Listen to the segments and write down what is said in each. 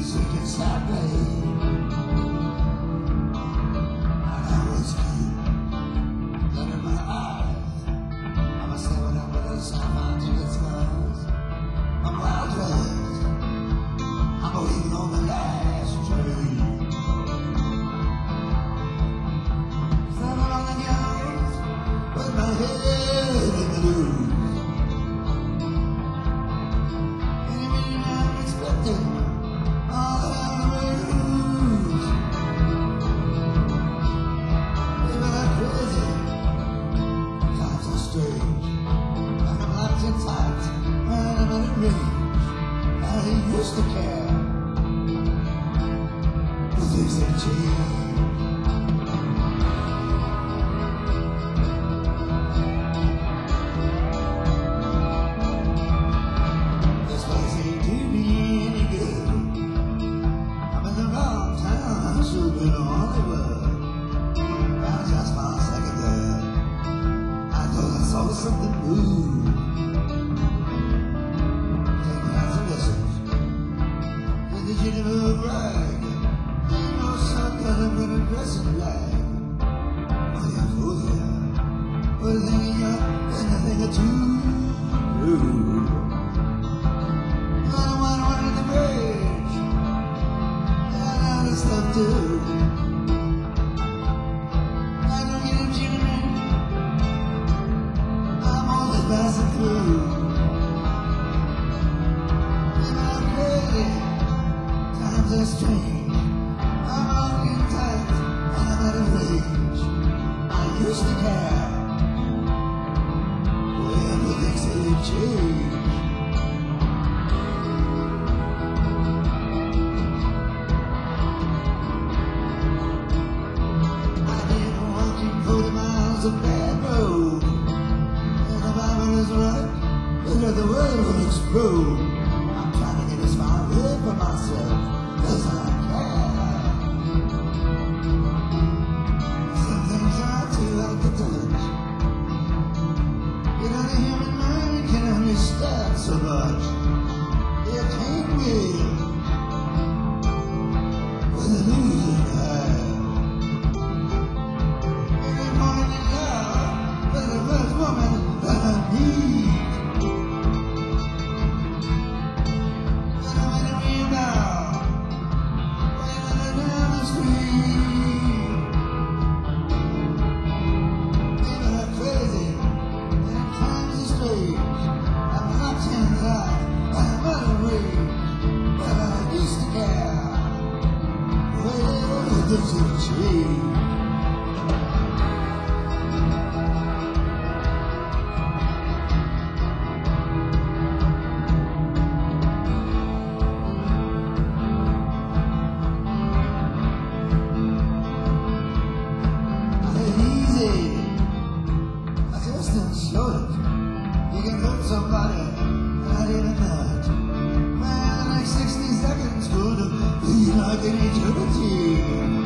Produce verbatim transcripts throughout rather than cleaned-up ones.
Music inside me. I know it's you. Blood in my eyes. I'm a seven up with a soft to the skies. I'm wild dressed. I'm waiting on the last train. Standing on the yards with my head in the news. Any minute I'm expecting. I used to care, but things have changed. This place ain't doing me any good. I'm in the wrong town, I should be in Hollywood. Now just for a second there, I thought I saw something move. Legitimate rag, ain't no sun gonna put a dress in black. Oh yeah, oh yeah, but a thing of you and a thing or two. Ooh. I don't want one at the bridge, and other stuff too. I don't get a jimmy, I'm only passing through. And I'm ready. Times are strange, I'm walking tight, and I'm out of range. I used to care, well, things have changed. I've been walking forty miles of bad road, and the Bible is right, and the world will explode. I'm trying to get as far away from myself as I can. Some things are too hard to touch. You know, the human mind can understand so much. It can't be with a losing hand. Any morning in love with the first woman that I need. This is change. Easy. I just don't show it. You can hurt somebody, not even that. Man, the next sixty seconds could be like an eternity.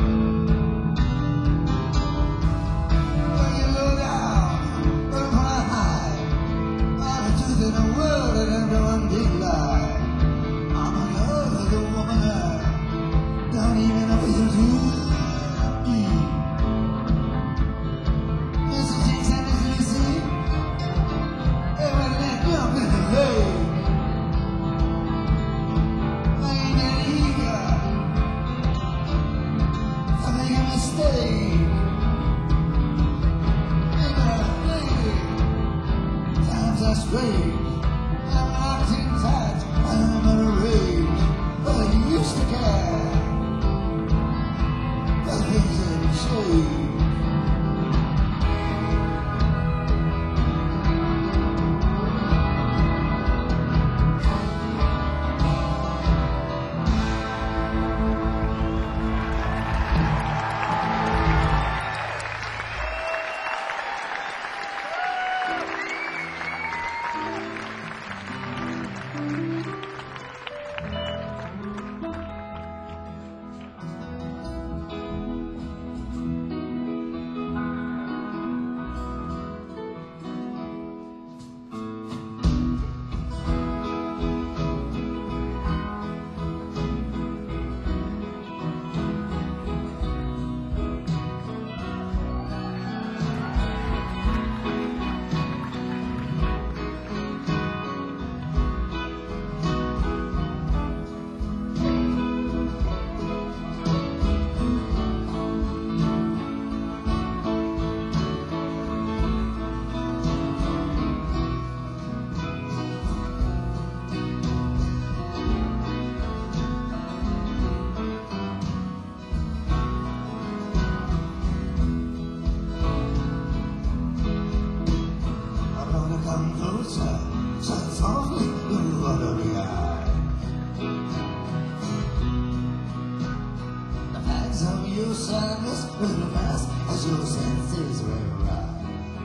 cause your senses were right.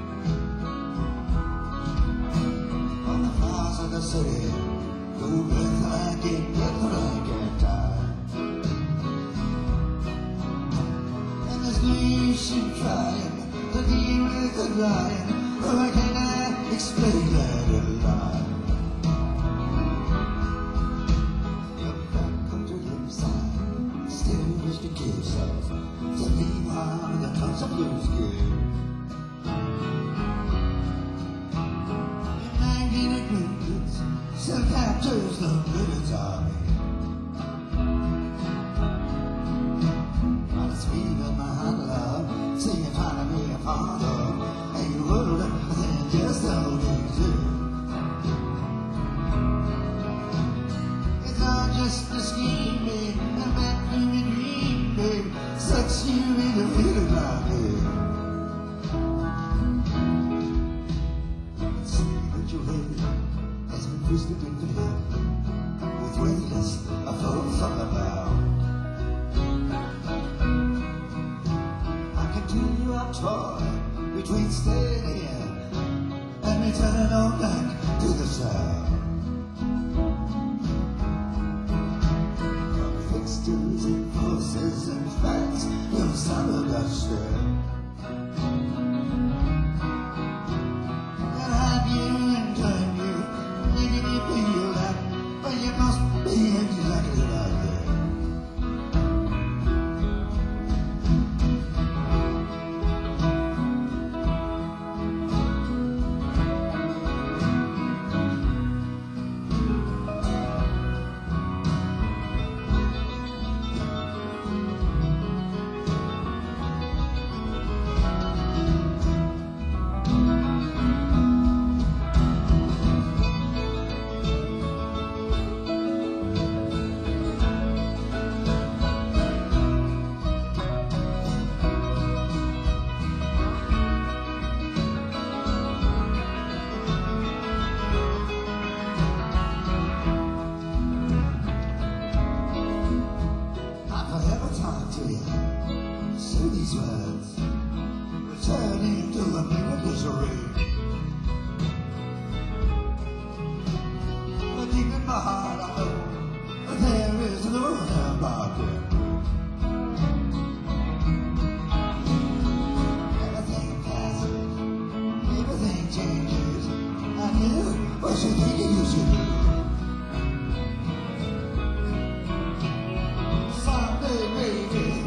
On the flowers of the city, go breath like it, breath like it died. And this nation trying to deal with the lying, oh, I cannot explain that a lie. Come back, come to the side, still wish to kill yourself. To meanwhile, the touch of blue skin. United agreements, still captures the British army. While it's feeding my heart love, singing find me a father, and you would then just don't easy. It's all just a scheme, babe, a back to me dream, babe. Such you in the feeling like it. See that your head has been twisted into hell with weightless a foe from about. I continue our toy between staying here and returning on back to the south. Fixtures and forces and facts, no summer duster. And hide you and turn you, making you feel that, but you must be exactly like that. Say these words, returning to a mere misery. But deep in my heart I know that there is no help out there. Everything passes, everything changes. I knew what you think you should do. Someday, baby,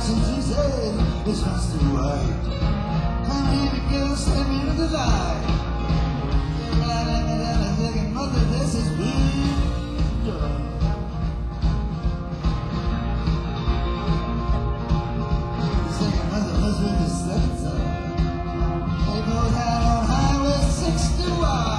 since he said it's just too white. Come here, girl, step into the light. You're right at me, that I'm thinking, mother, this is big. Singing, mother, mother, this is up. They both out on Highway sixty-one.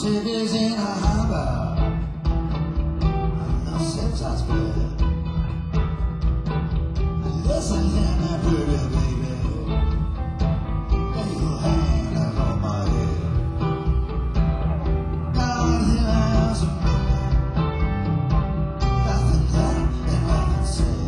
ship is in a harbor, no sense bed. Listen here, my pretty baby, lay your hand on my head. Now I hear some nothing done and nothing said.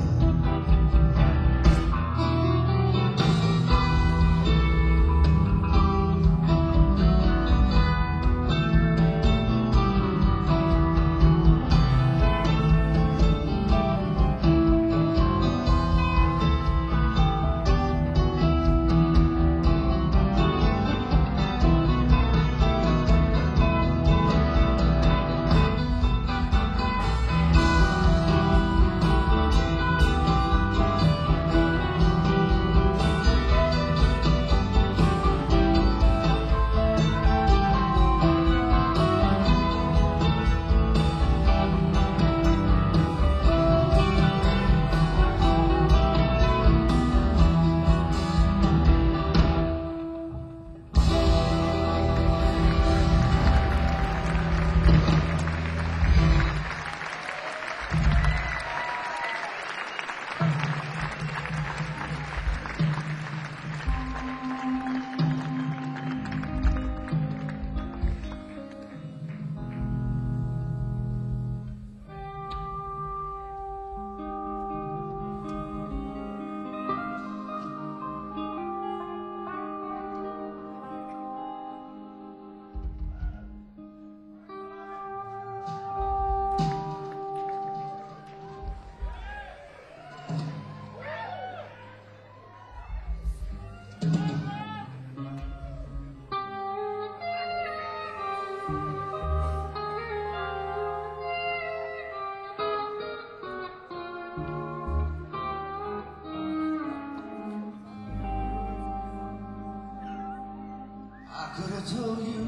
I could have told you,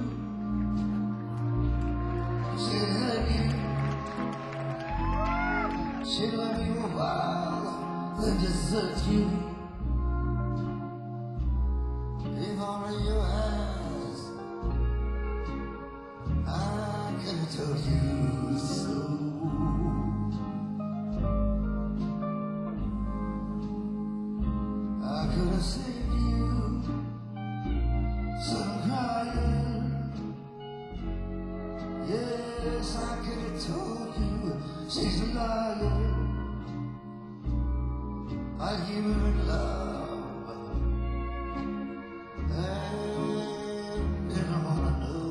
she'd let me, she'd let me a while, then desert you. Leave only your hands. I could have told you so. I could have saved you some crying. Yes, I could have told you she's a liar. I give her in love and didn't wanna know.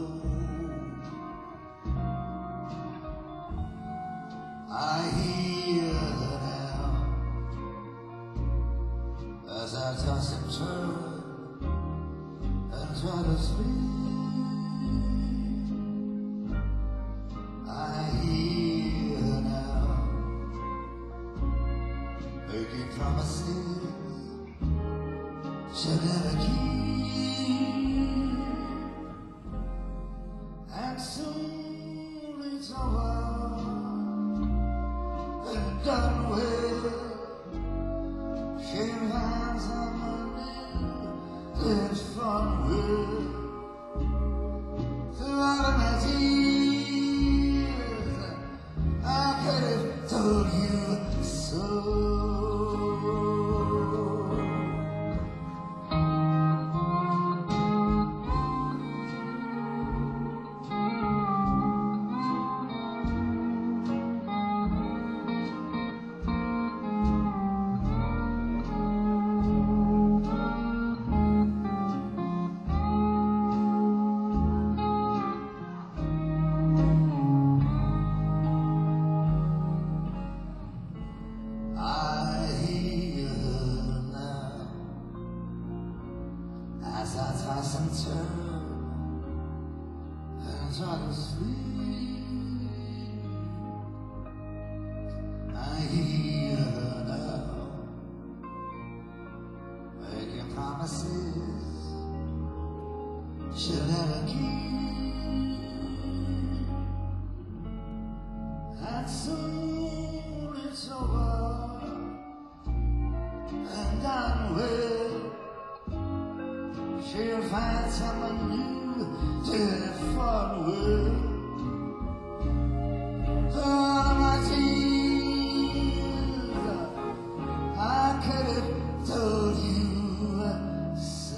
I hear her now as I toss and turn and try to sleep. I hear her now making promises she'll never keep, and soon it's over and done with. She'll find someone new it's fun with. Throughout my tears, I could have told you so. As I toss and turn and try to sleep, I hear her now making promises she'll never keep, and soon it's over and done with. She'll find someone new to have fun world. All of my tears, I could have told you so.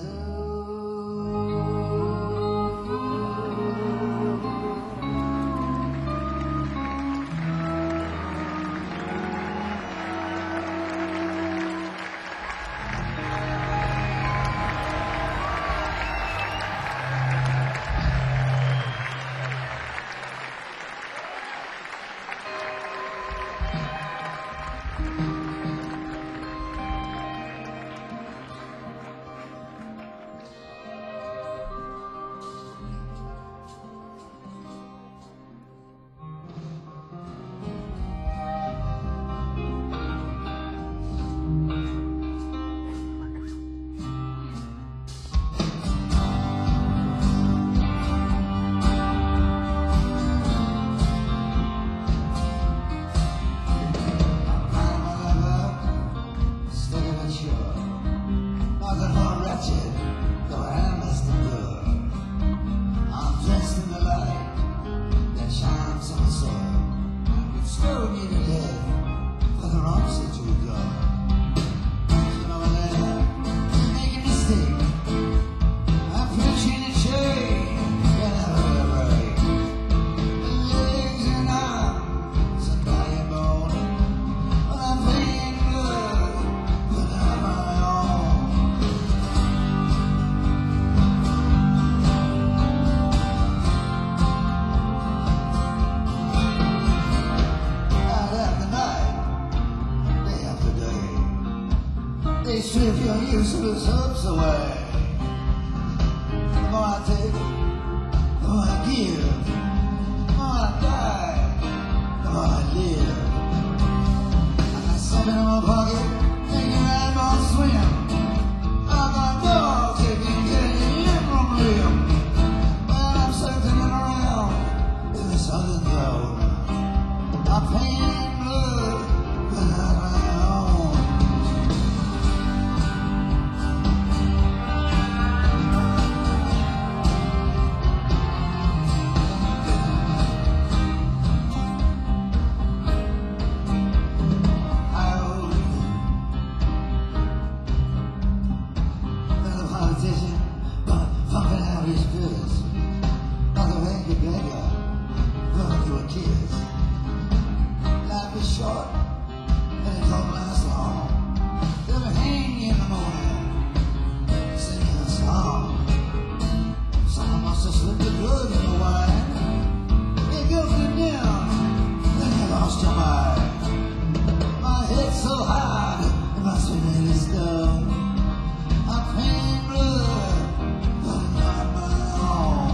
They strip your useless hopes away. The more I take, the more I give. The more I die, the more I live. I got something in my pocket, thinking I'm on swim. I got dogs taking care of limb from limb. But I'm circling around in the southern zone. I'm paying blood without my own. But pumping out his goods like a ragged beggar running through a kiss. Life is short and it don't last long. They'll hang you in the morning singing a song. Someone must have slipped the blood in the wine. They guilted him down, then you lost your mind. My head's so hard, it must have made it stone. I'm paying blood, but not my own.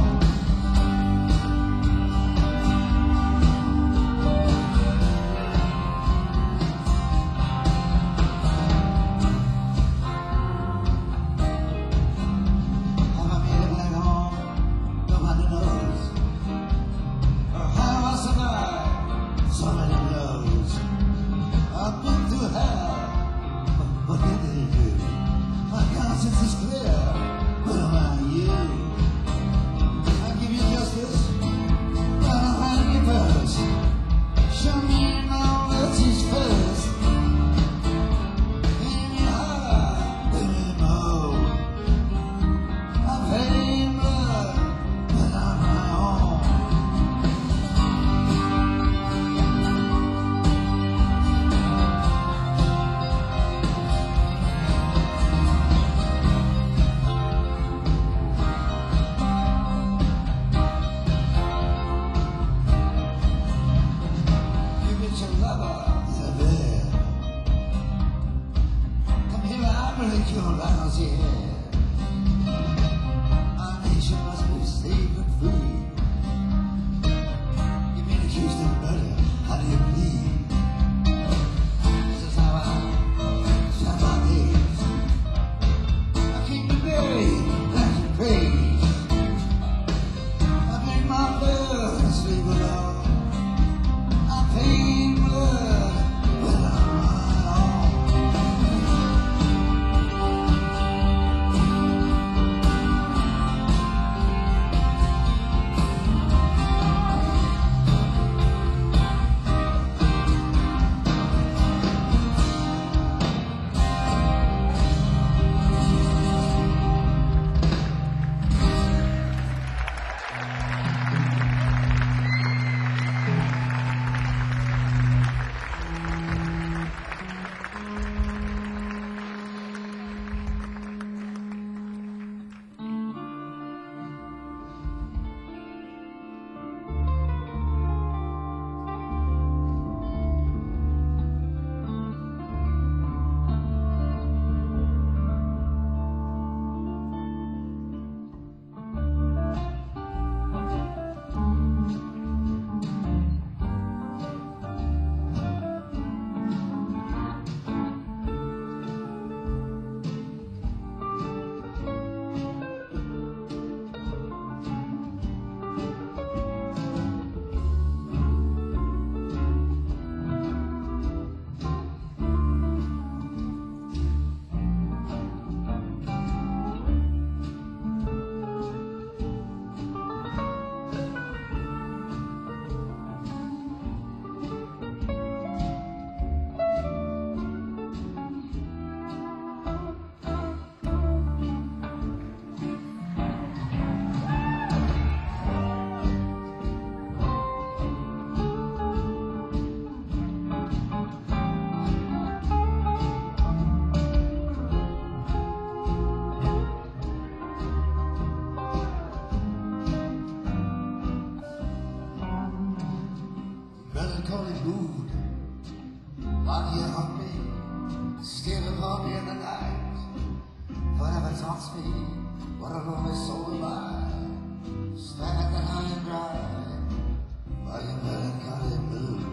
melancholy mood. While you haunt me, still upon me in the night. Forever taunts me, what a lonely soul am I. Standing high and dry by your melancholy mood.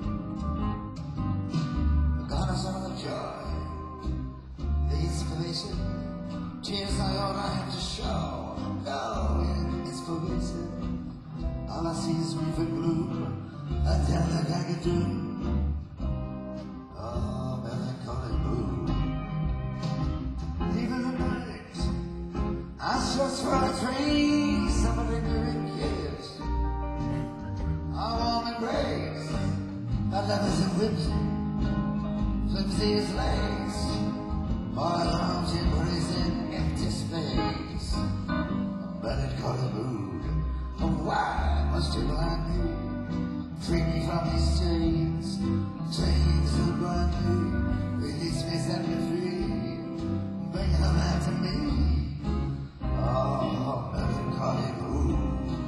Gone is all the joy, the inspiration. Tears are all I have to show. No, it's pervasive. All I see is grief and gloom. I tell that I can do. Oh, melancholy mood. Even the night, I search for a trace of a lingering kiss. I warm embrace, my lovers and whips. Flimsy as lace, my arms embracing empty space. A melancholy mood, oh why must you blind me? Free me from these chains, chains that bind me. Release me, set me free, bring her back to me. Oh, melancholy mood.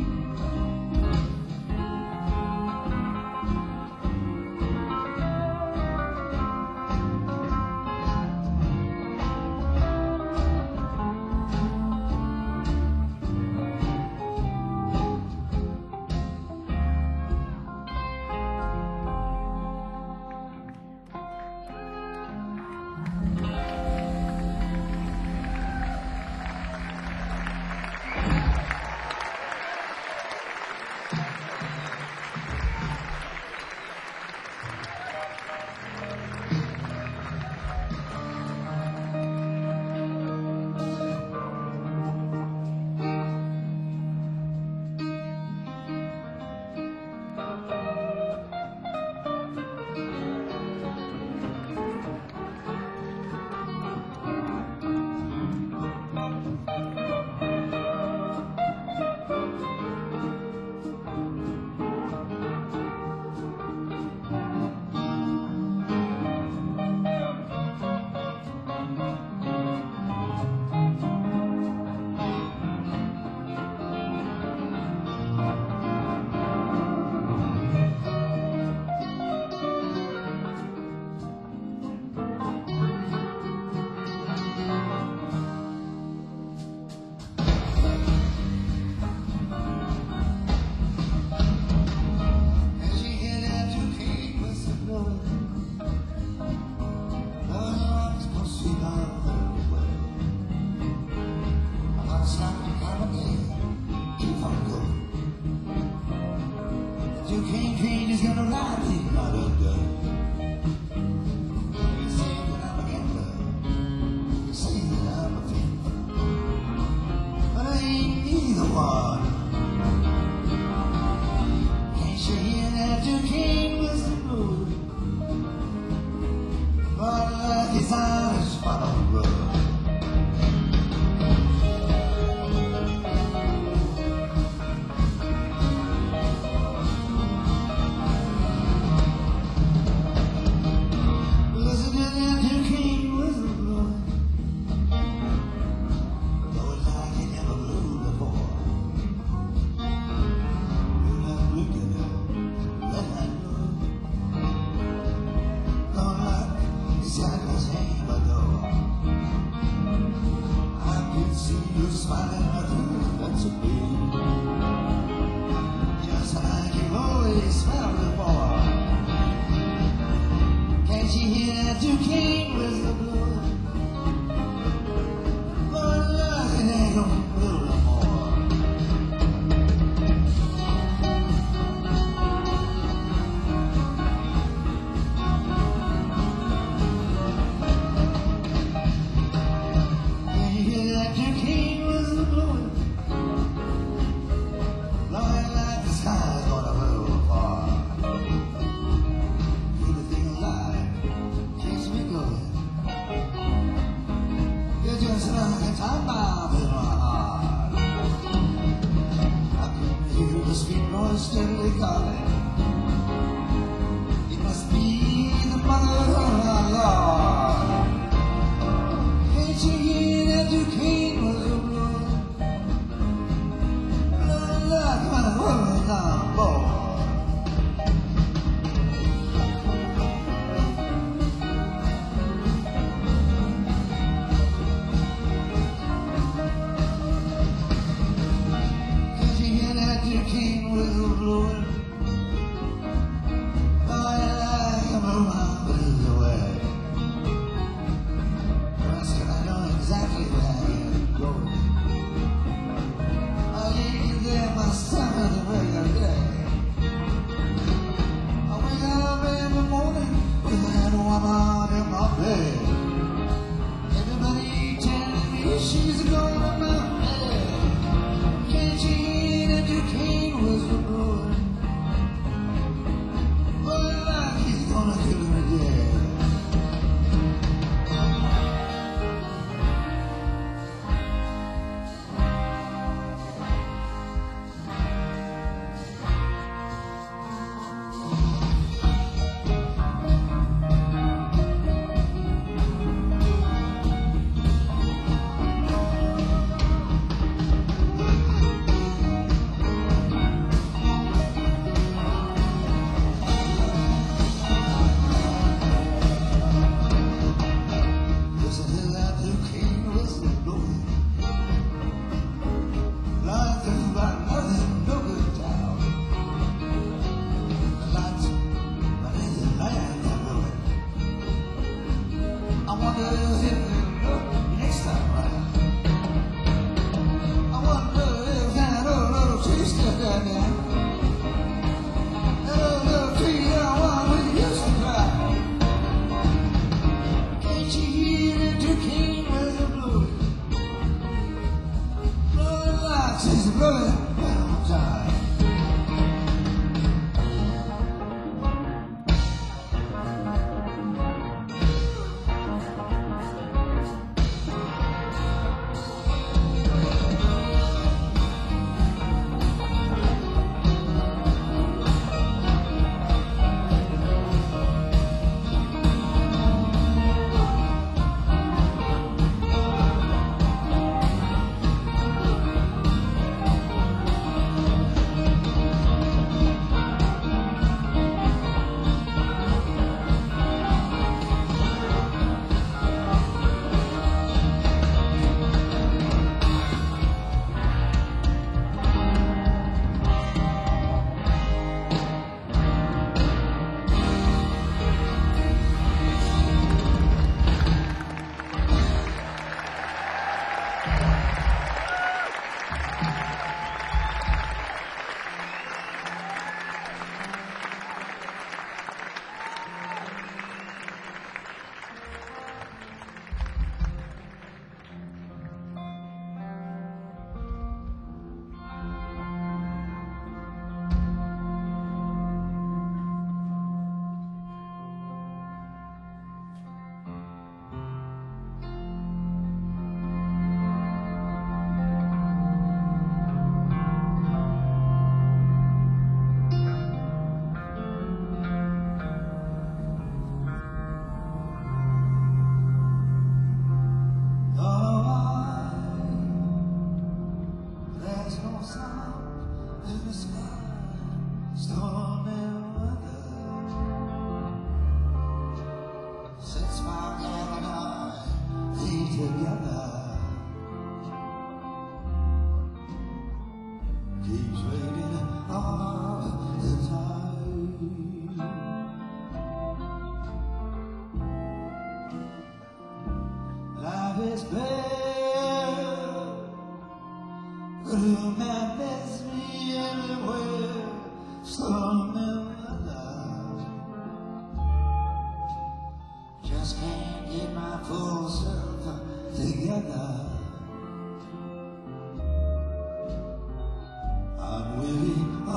King King is gonna ride me out of the. You say that I'm a gambler, you say that I'm a thief, but I ain't either one. Can't you hear that Duke King was the mood? But like his eyes follow the road. You're smiling at who that's a bee. Just like you always smiled before. Can't you hear that Duke King was the blue? Lord, look, it ain't gonna blue no more. Can you hear that Duke King? I'm out in my heart. I can hear the sweet noise steadily calling. It must be the mother of our Lord. Can't you hear that Duke King was a blue? Look, look, my world on board.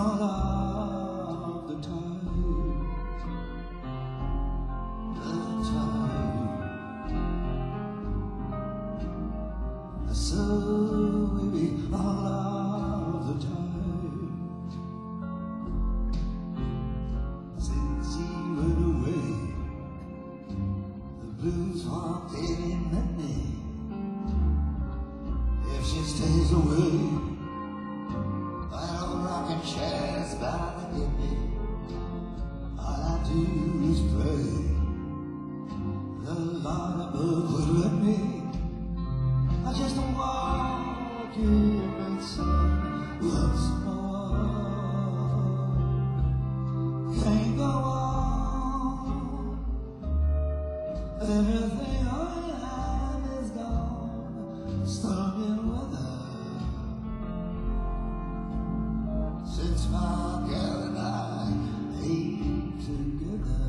all of the time, the time. So we all of the time. Since he went away, the blues aren't getting many. If she stays away, while the rocking chairs by the giddy, all I do is pray the Lord above would let me. I just don't walk in that sun once more. Can't go on. Everything I have is gone. Stormy weather. Since my girl and I ain't together,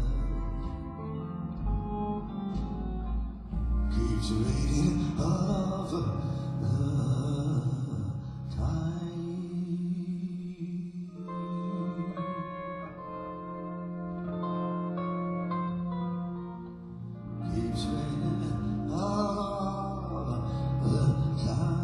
keeps raining all of the time. Keeps raining all of the time.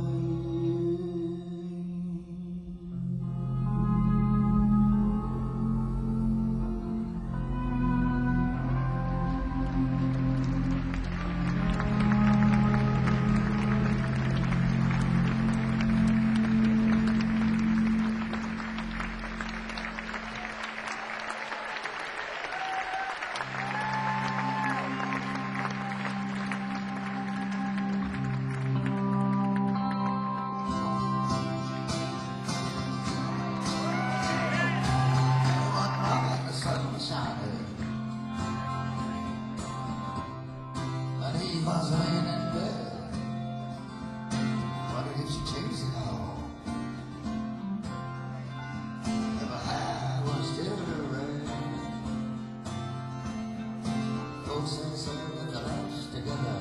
He was laying in bed, wondered if she changed it all. If her hair was still red, folks say so that the last together,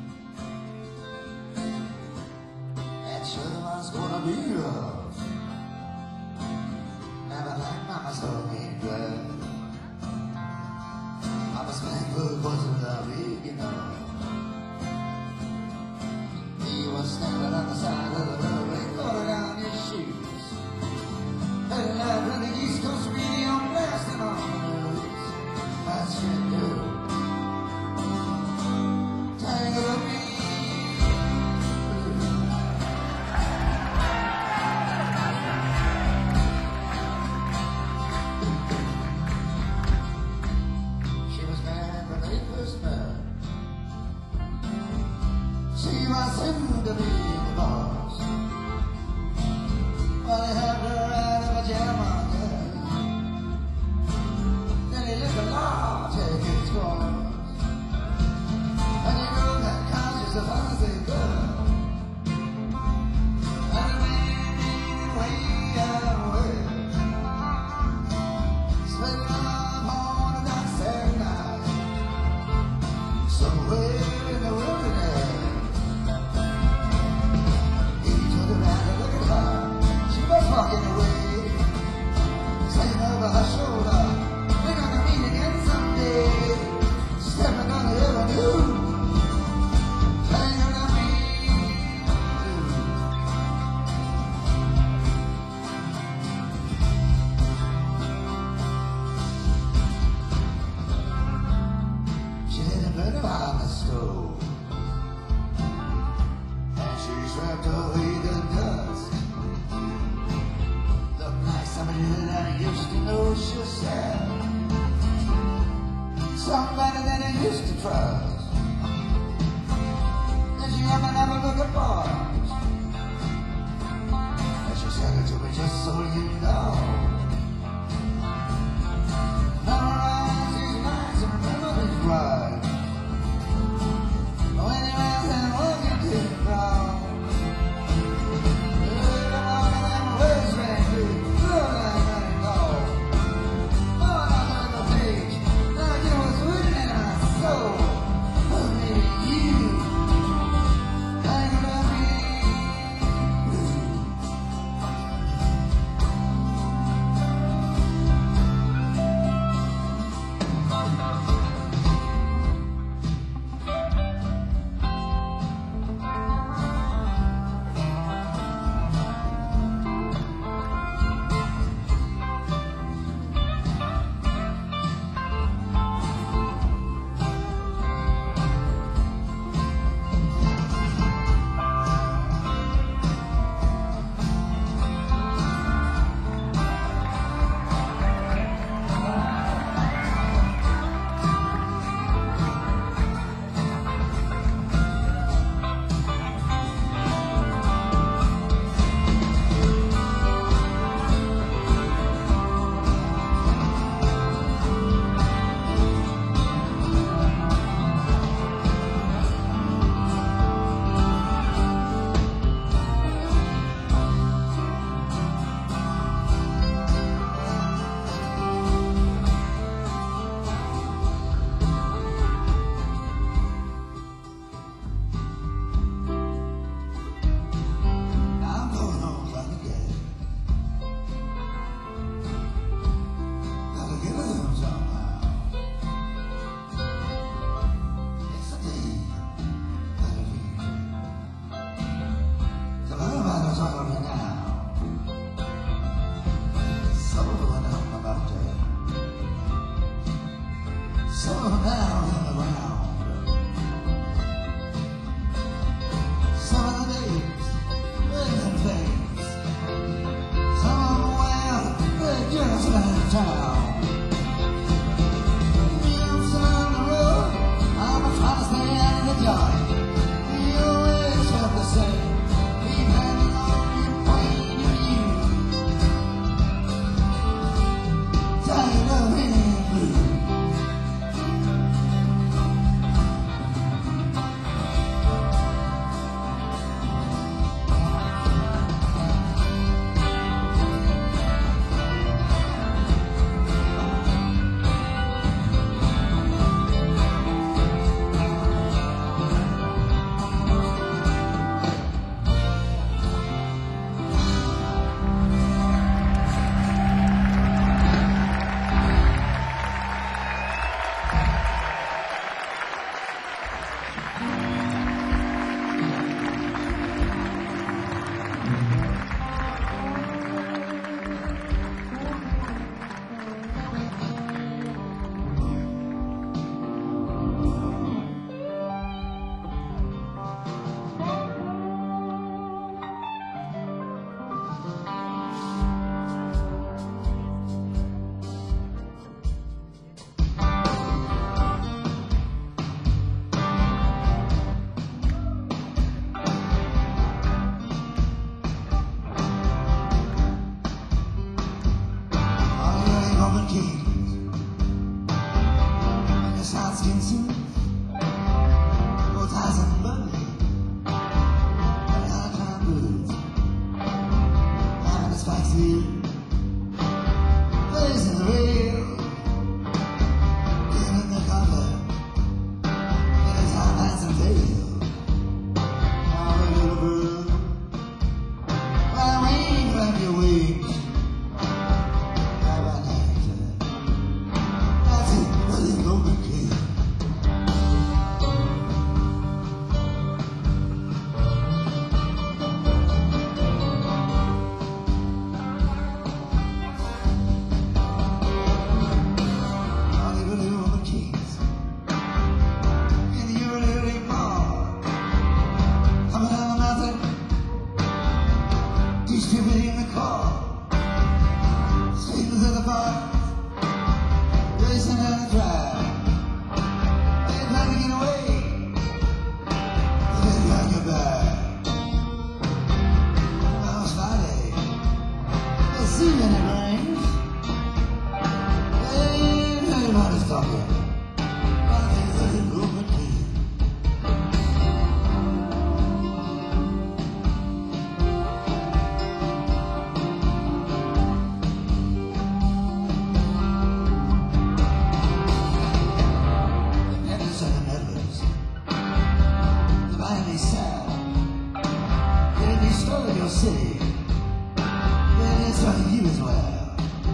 that sure was gonna be rough. Never like Mama told me good. Mama's thankful wasn't the beginner. He was standing on the side of the roadway, throwing down his shoes. Heading out from the East Coast radio, blasting on the news. That's shit, dude. Tangled up me. She was mad when they first met. She was soon to be the boss. Well, he had her out of a jam on her. Then he let the law take its course. And you know that conscious of us ain't good. And the man being way out west, spent love on a dark Saturday night, somewhere in the wilderness. Walking away, saying over her shoulder, we're gonna meet again someday. Stepping on the avenue, hanging on me. She had a burn on the stove, and she swept away the dust. Somebody that I used to know, she said. Somebody that I used to trust. And she had another look at boys. And she said it to me just so you know. Memorize these lines and remember these words. When you're out and walking to the crowd. racing out of town. I'm still on the road, I'm trying to stay out of the dark. We always felt the same, keep hanging on your point of view. Tired of being blue. City, then it's on you as well.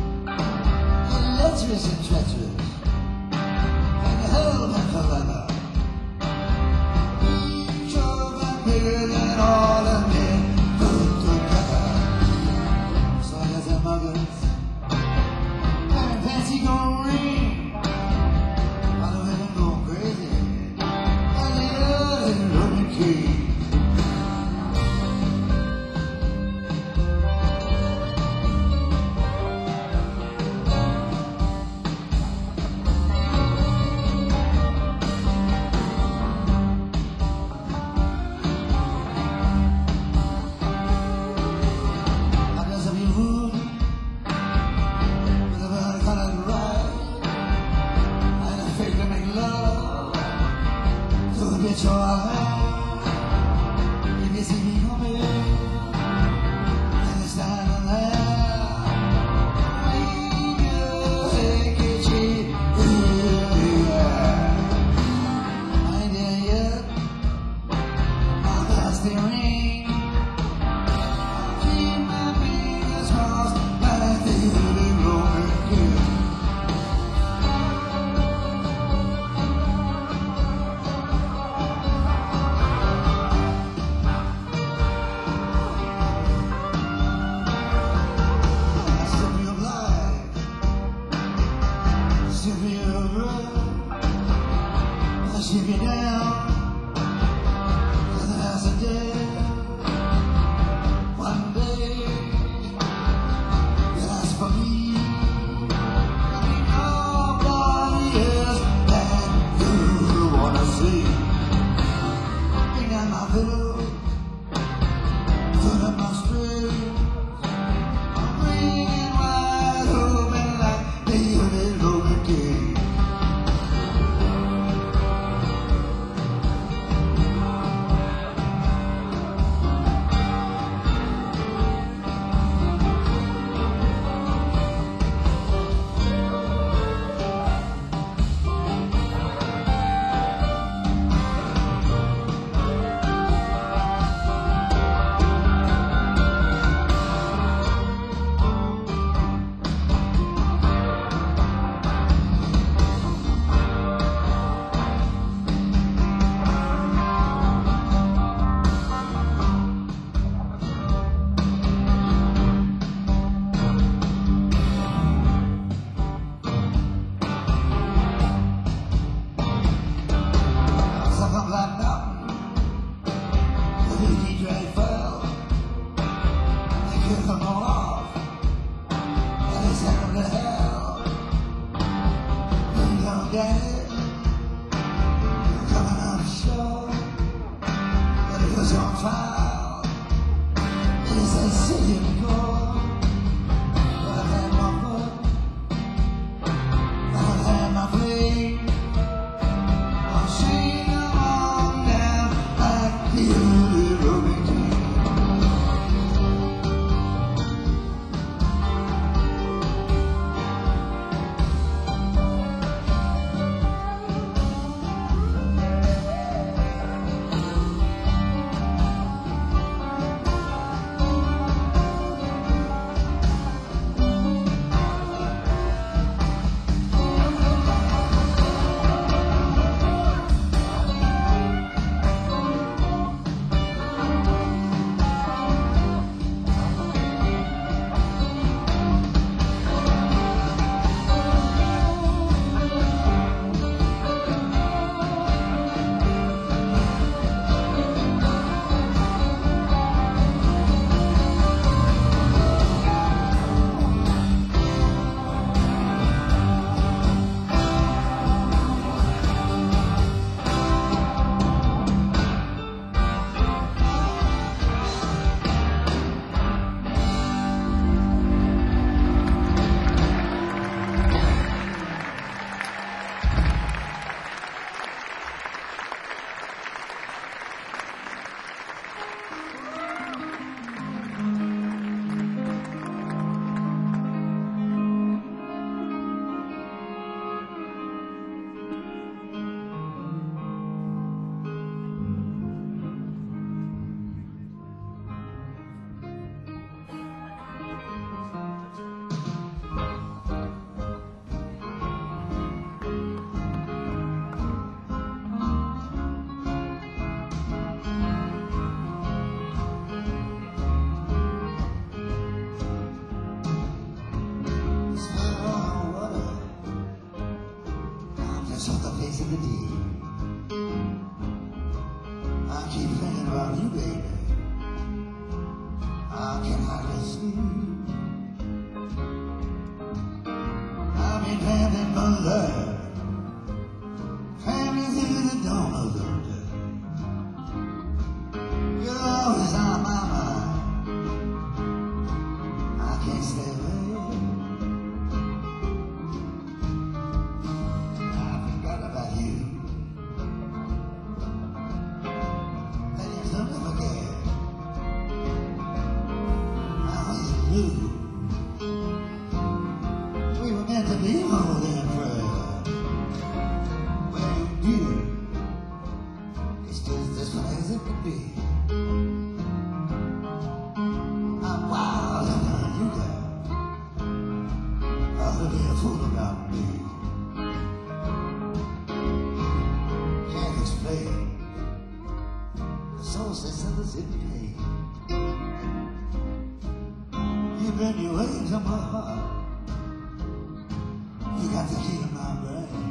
You're lecherous and treacherous, and the hell of a clever. You drove and bigger than all of men put together. So I got some muggers, wearing fancy gold ring, all the women going crazy, and the other running key. So I if you see me coming and it's standing there, we go take a cheat. I ain't there yet, my dusty ring, keep my fingers crossed, but I feel it going good. Ship you down to the house of death. One day you'll ask for me. dad, you're coming up short, but it was on file. It is a city of gold. But I had my foot, but I had my blade. I'm singing along now like the early Rolling King. On the face of the deep, I keep thinking about you, baby. I can hardly sleep. I've been having my life, family through the dawn of the day. You're always on my mind. I can't stay away. We were meant to be more than friends. Well, you, it's just as fun as it could be. I'm wild about you guys. Ought to be a fool about me. Can't explain the sources of the city pain. You bring your way to my heart. You got the key to my brain.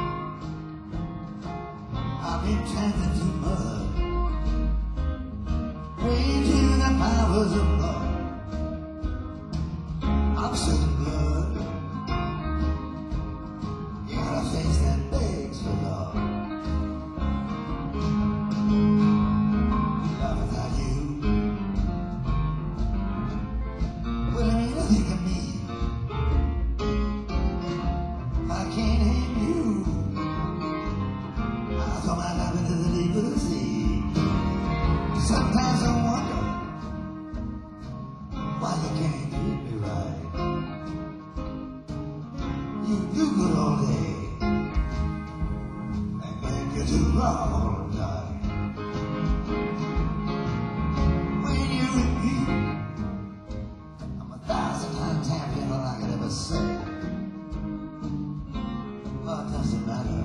I've been trapped through mud, praying to the powers of love. I'm shedding blood. You got a face that begs for love. Love without you. What do you mean to think of me? I can't hate you. I throw my life into the deep of the sea. Sometimes I wonder why you can't treat me right. You do good all day and then you do wrong all the time. When you're with me, I'm a thousand times happier than I could ever say. What does it matter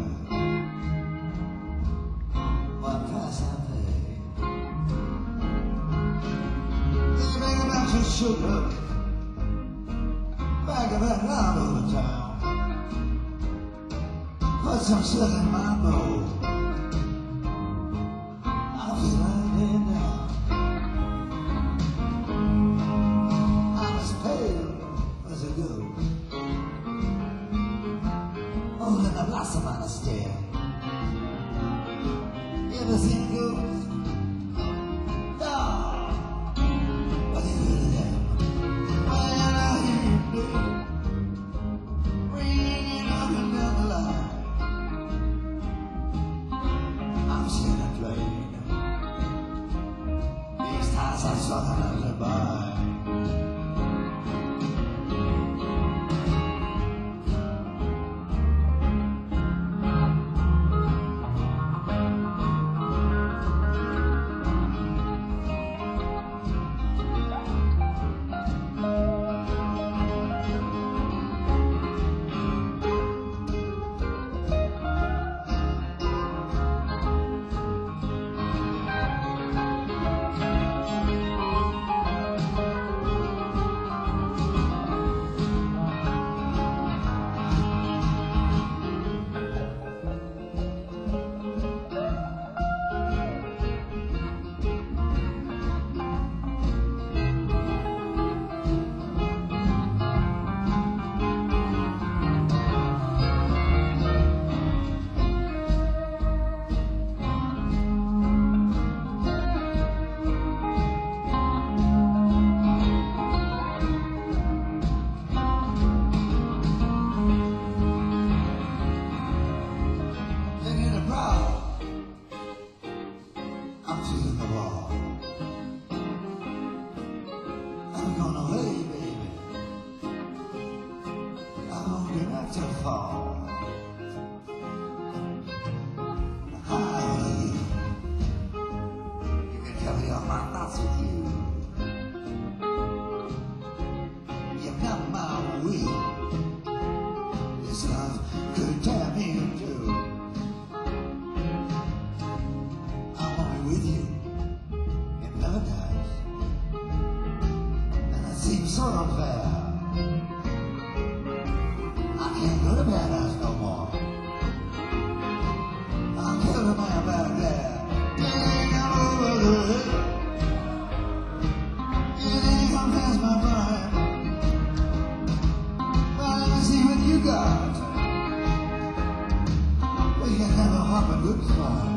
what price I pay? Think about your sugar, back of that loud over town. Put some sugar in my bowl. I'll feel like laying down. I'm as pale as a ghost. Oh, then I blossom on a stem. Everything goes, no, but they really them. When I hear you play, ringing up and down the line, I'm sitting and playing. These times I'm something to buy. I'm seeing the wall. I'm gonna lay, baby. I'm gonna not to fall. Hi, you can carry all my thoughts with you. You're not my will. This love could tear me in two. With you, it never dies, and it seems so unfair. I can't go to paradise no more. I'll kill the man back there. It ain't come over the hill. It ain't come past my mind. But let me see what you got. We can have a hop and good time.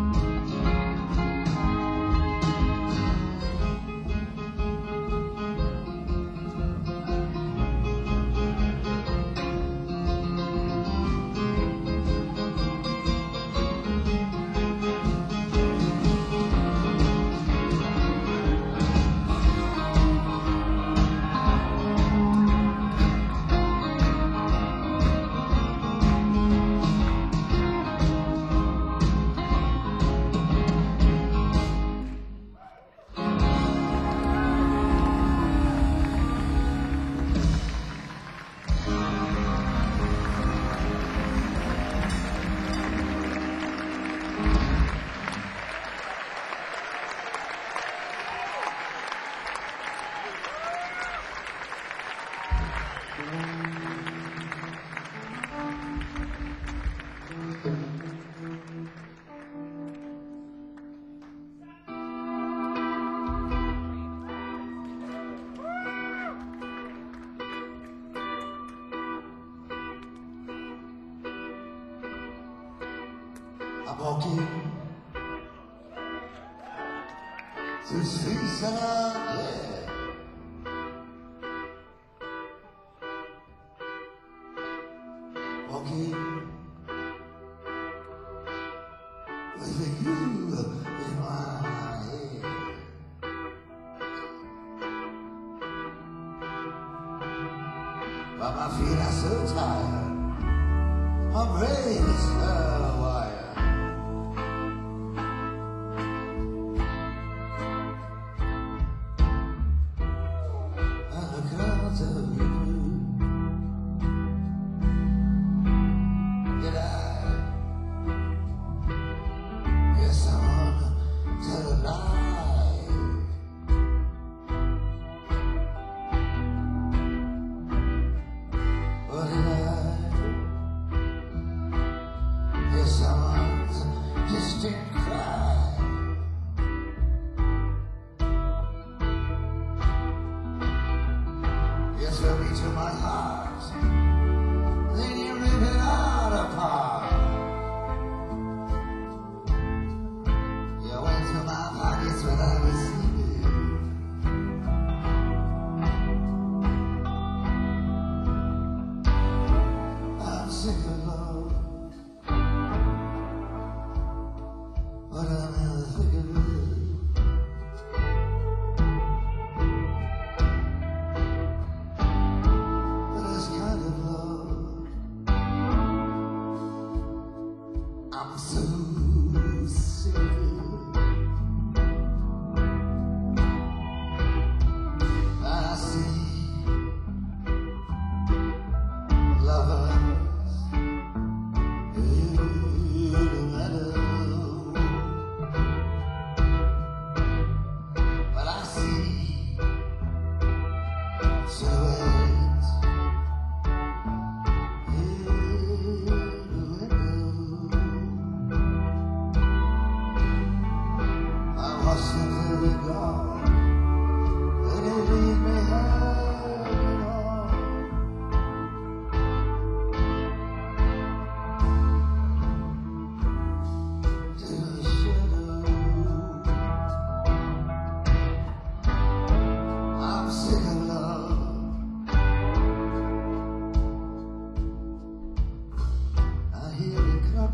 I'm walking through streets and I'm dead. Walking with you in my head. But my feet are so tired, my brain is so wired. Yes, I'm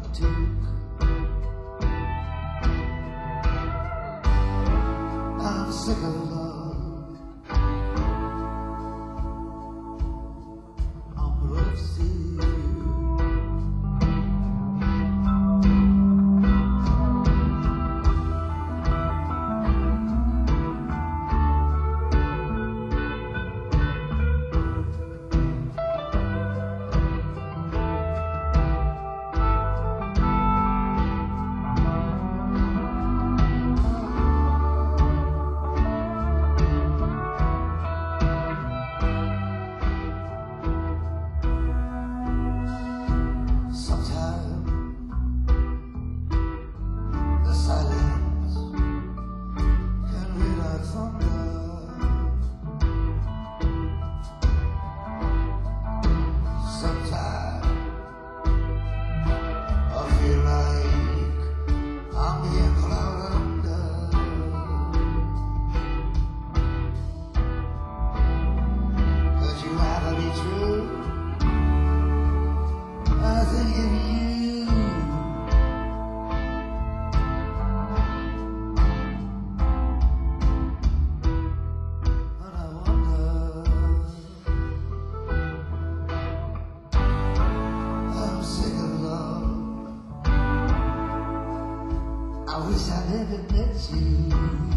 I took. I'm sick of love. I'm upset. I wish I never met you.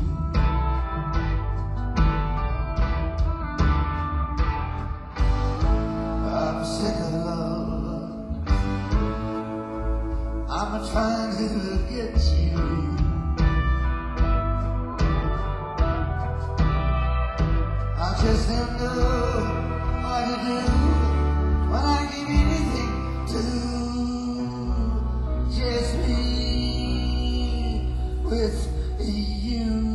I'm sick of love. I'm trying to get you. I just don't know what to do when I give anything to just me with you.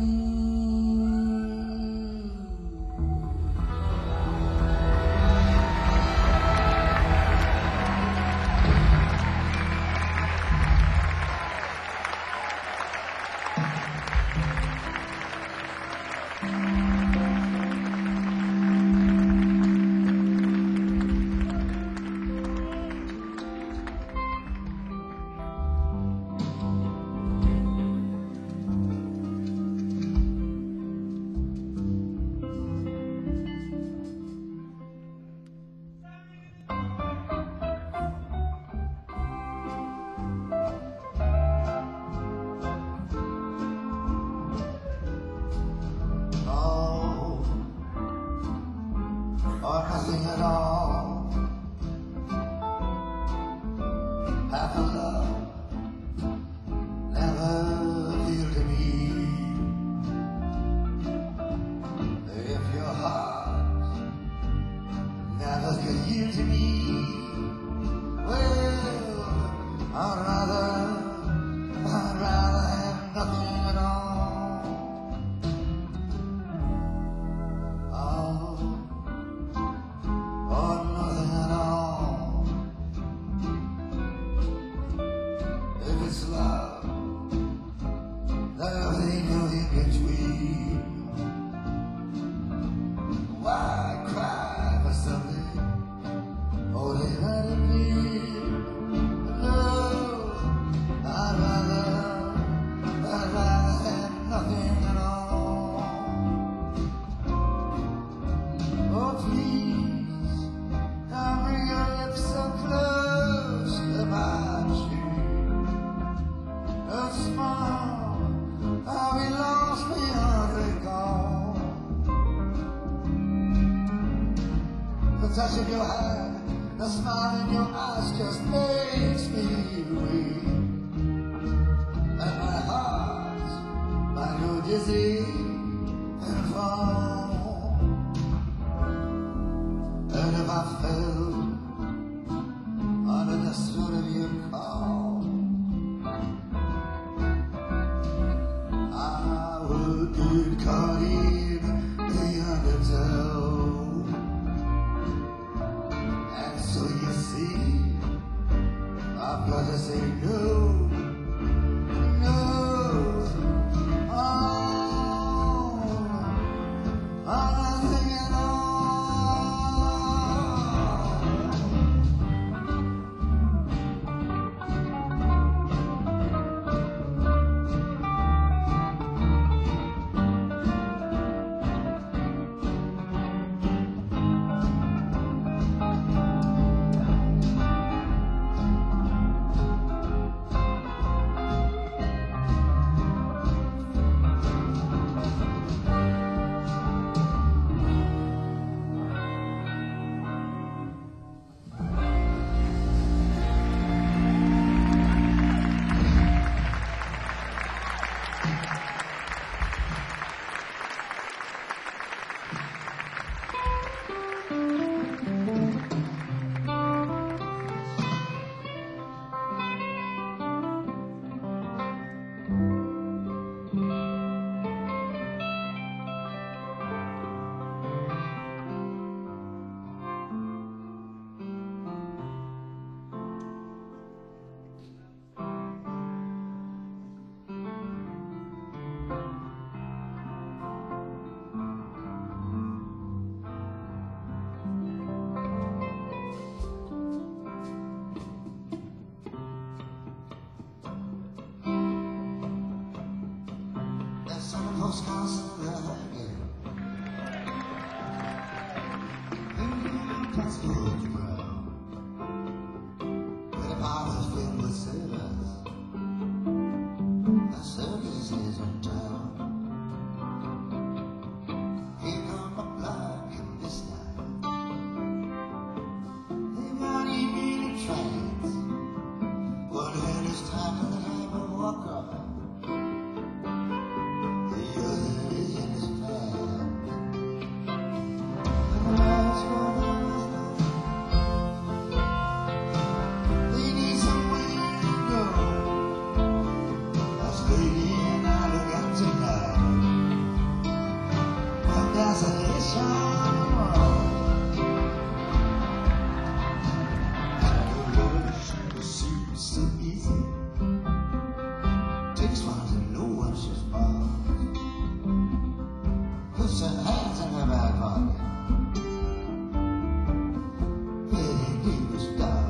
Or nothing at all. Half a love never feel to me. If your heart never could yield to me, well, I'd rather, I'd rather have nothing at all. Oh. Or nothing at all. If it's love, there ain't no in between. Why cry for something only let it be? No, I'd rather, I'd rather have nothing at all. Oh please, now bring your lips so close to my cheek. Don't smile, I'll be lost beyond recall. The touch of your hand, the smile in your eyes just makes me weak. And my heart might go dizzy and fall. And if I fell under the sword of your call, I would get caught in the undertow. And so you see, I've got to say no, no, oh, nothing at all. almost constant again. That's good, bro. When the bar is filled with sailors, a circus is in town. Here come the black in this night. They want you in a trance. One hand is time for the name of walker. The other is in his plan. And the lights go down. They need somewhere to go. That's lady and I look out tonight. And desolation. So easy. Takes one to know what she's about. Puts her hands in her back pocket. Betty Davis down.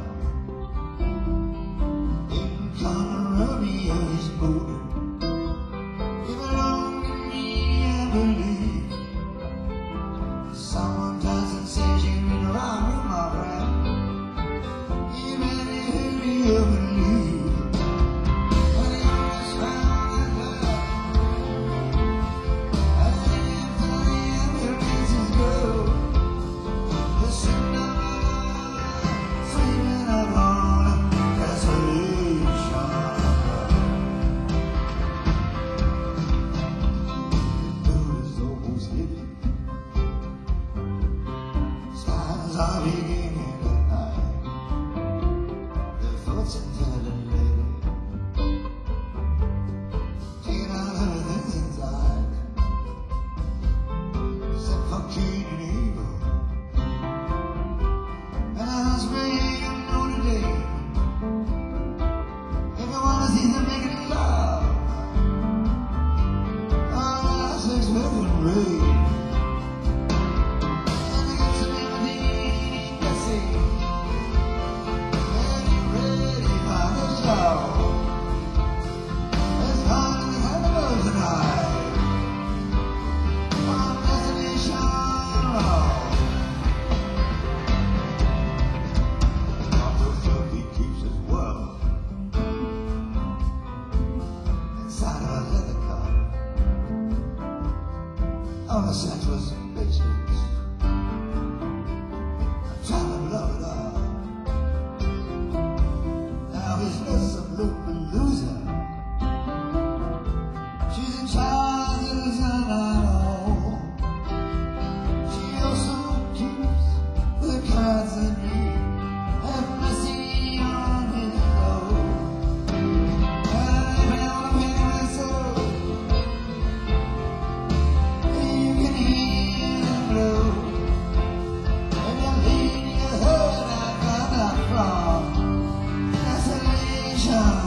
In Conor Romeo is moaning. You belong to me, I believe. Someone doesn't say you're in the wrong room, my friend. You better hurry up and leave. When the others found that love, and after the ambulances go, the sitting on sleeping alone, desolation. The mood is almost hidden. Signs are beginning at night. The foot's intimidating. Taking out everything's inside. Suffocating evil. And I was ready to know today. If I wanna see them making love, oh, that's expecting rain. And I got some everything to say. Are you ready for the show? It's hard to handle tonight. One destination. Doctor Phil, he keeps his world inside of a leather cup on the senseless bitches. Trying to blow it up. Now he's just some looping loser. She's in charge of the sun I know. She also keeps the cards in me. Have mercy on his soul. And I found a pain in my soul. And you can hear them blow. And you're leaning your head out from that from desolation.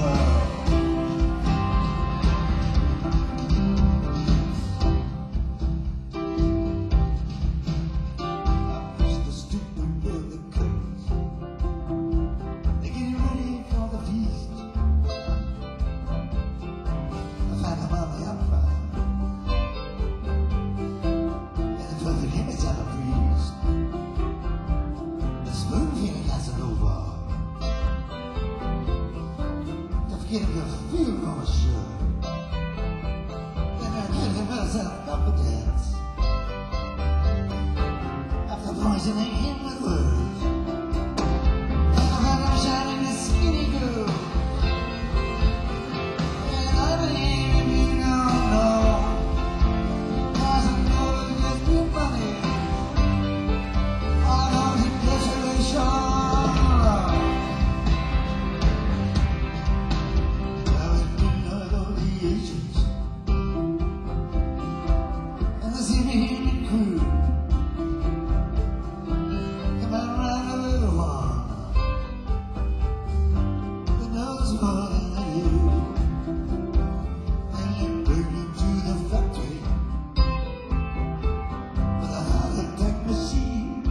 I push the stupid with the curtains. They're getting ready for the feast. I find them on the outside. And the perfect image of a priest. The spoon feeling Casanova. They're forgetting to feel more sure. And they're getting better self-confidence. After poisoning him with words. And I'm not shining the skinny girl. And I believe if you don't know, doesn't know it's just your money. All those in desolation. Now it's midnight on the agents. And the civilian crew. Come out around a little one that knows more than you. And you bring him to the factory with a high-tech machine.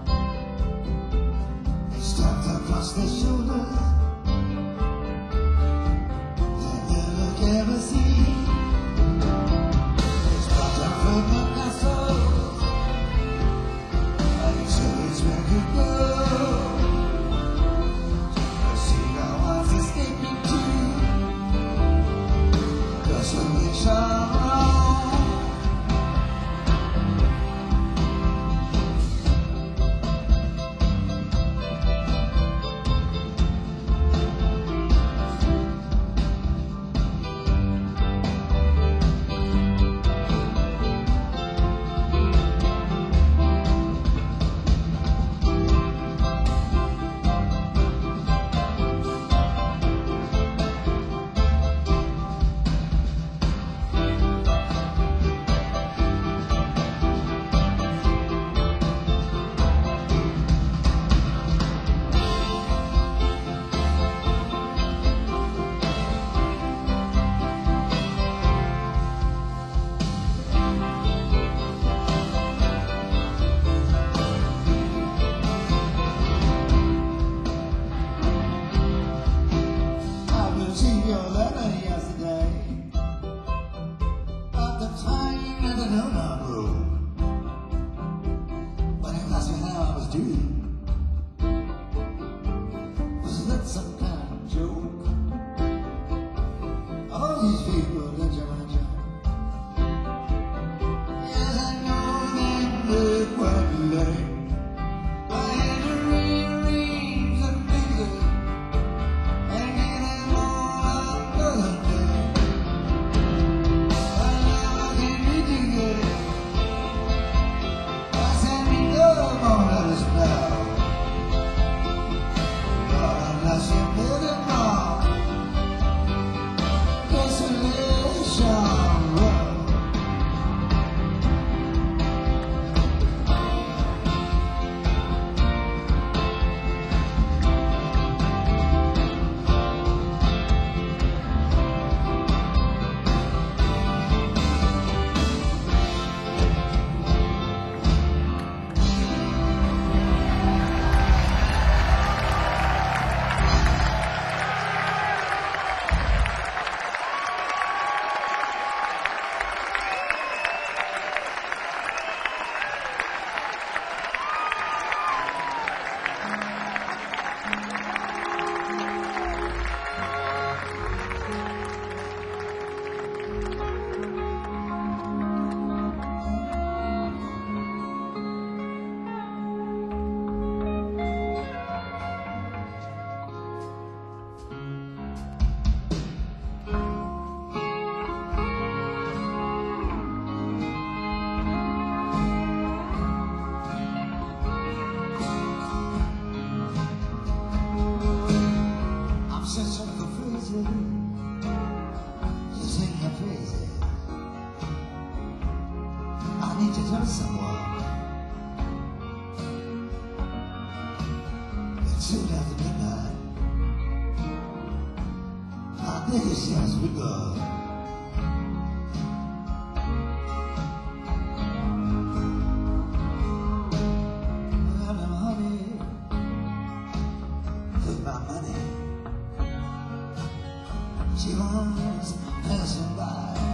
They strapped across their shoulders and they look ever see. that some kind of joke? All these people that you mentioned, yes, I know they look quite late. I had to rearrange the pieces and get it more another day. But now I can't read you good. I said, me love won't let us know. Unless you put it wrong, desolation road. I need to tell someone. It's soon after midnight. Our biggest chance begun. Well, I'm honey with my money. She was passing by.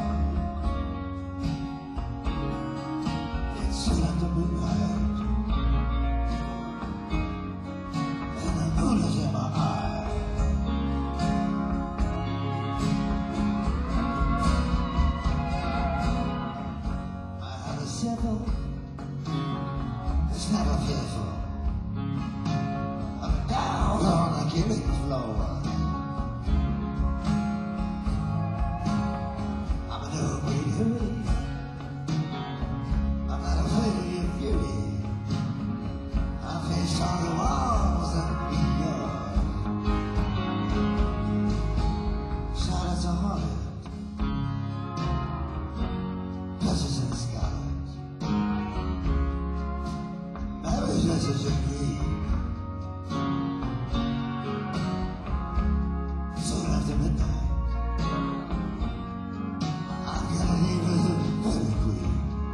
Soon after midnight, and the moon is in my eye. I had a simple, it's never fearful. I'm down on the killing floor. I'm in no great hurry. On the walls and beyond, shadows are haunted, touches in the skies, marriages in green. Soon after midnight, I'm gonna leave with a very queen.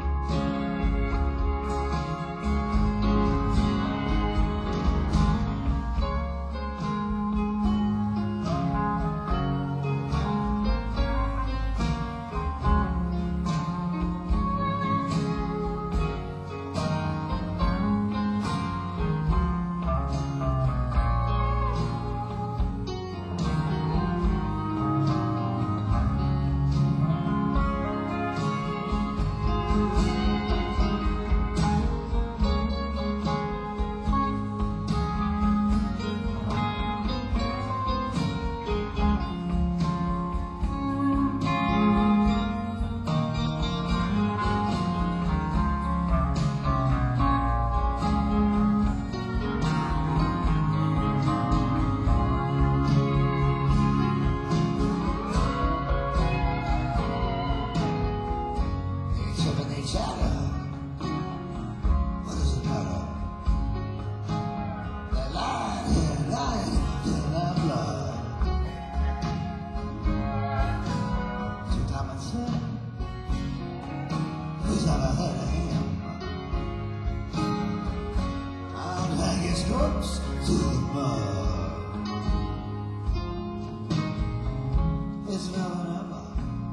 Shadow, what does it matter? They're lying here, lying in their blood. Two diamond son, who's ever heard of him? I'll hang his corpse to the mud. It's now and ever,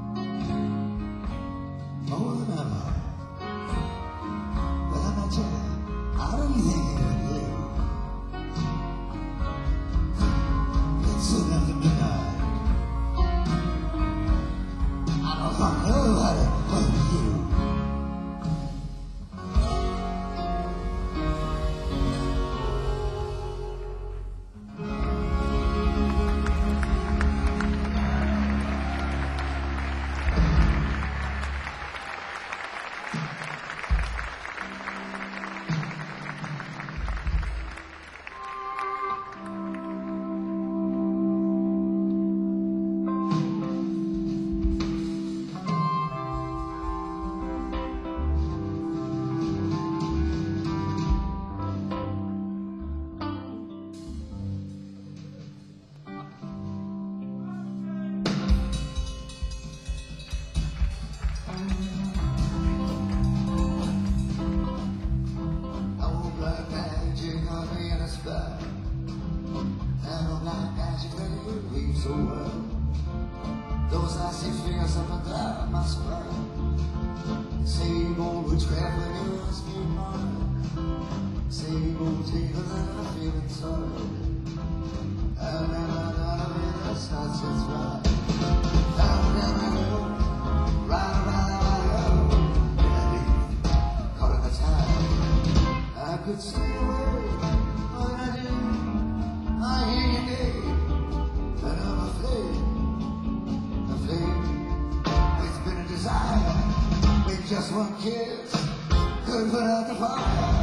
more than ever. I don't think it would do. so well. Those are six figures up and down my spine. Same old witchcraft when you ask me mine. Same old tale that I feel inside. And then I got a bit that starts to thrive. Down, down I go, round, round I go. In a deep, caught in the tide. I could stay away, but I didn't. I hear you name, and I'm afraid. It's been a desire, with just one kiss, could put out the fire.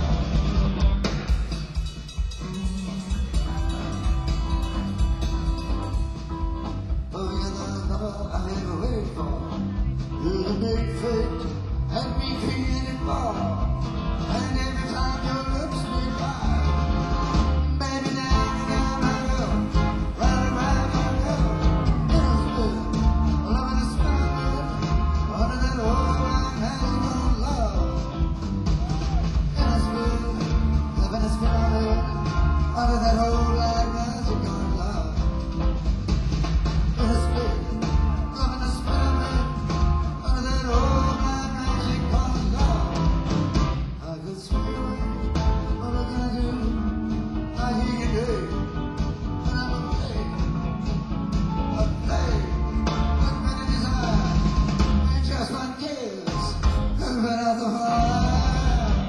Oh, you're the lover I've ever waited for. You're the big fate, and me created more. And every time your lips meet mine, baby, now and now I go, right around I go. Loving the spirit, under that old black magical love. In a spirit, living the spirit, under that old black magical love. In a spirit, living the spirit, under that old black magical love. I could swear away, what am I gonna do? I hear you day, and I'm a play, a play. Just one kiss, could put out the fire.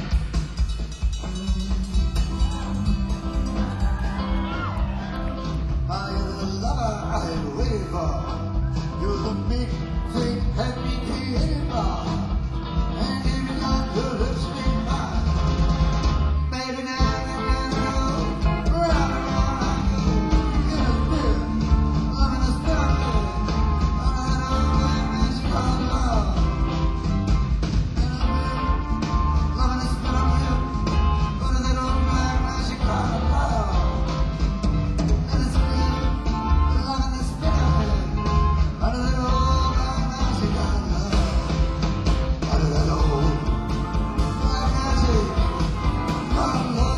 I am the lover I've been waiting for. You're the big thing had me created for. And if you got your lips meet mine, baby, now and then I go, round and round I go. In a spirit, loving the spirit, under that old black magic called love. In a spirit, loving the spirit, under that old black magic called love. In a spirit, loving the spirit, under that old black magic called love. Under that old black magic called love.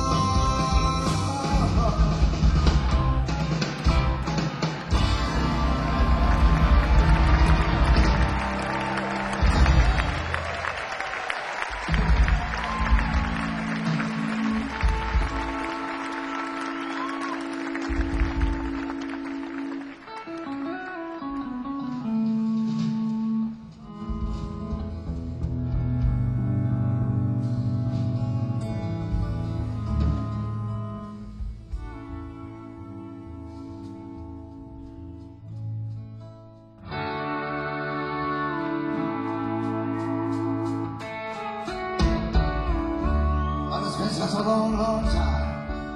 Well, it's been such a long, long time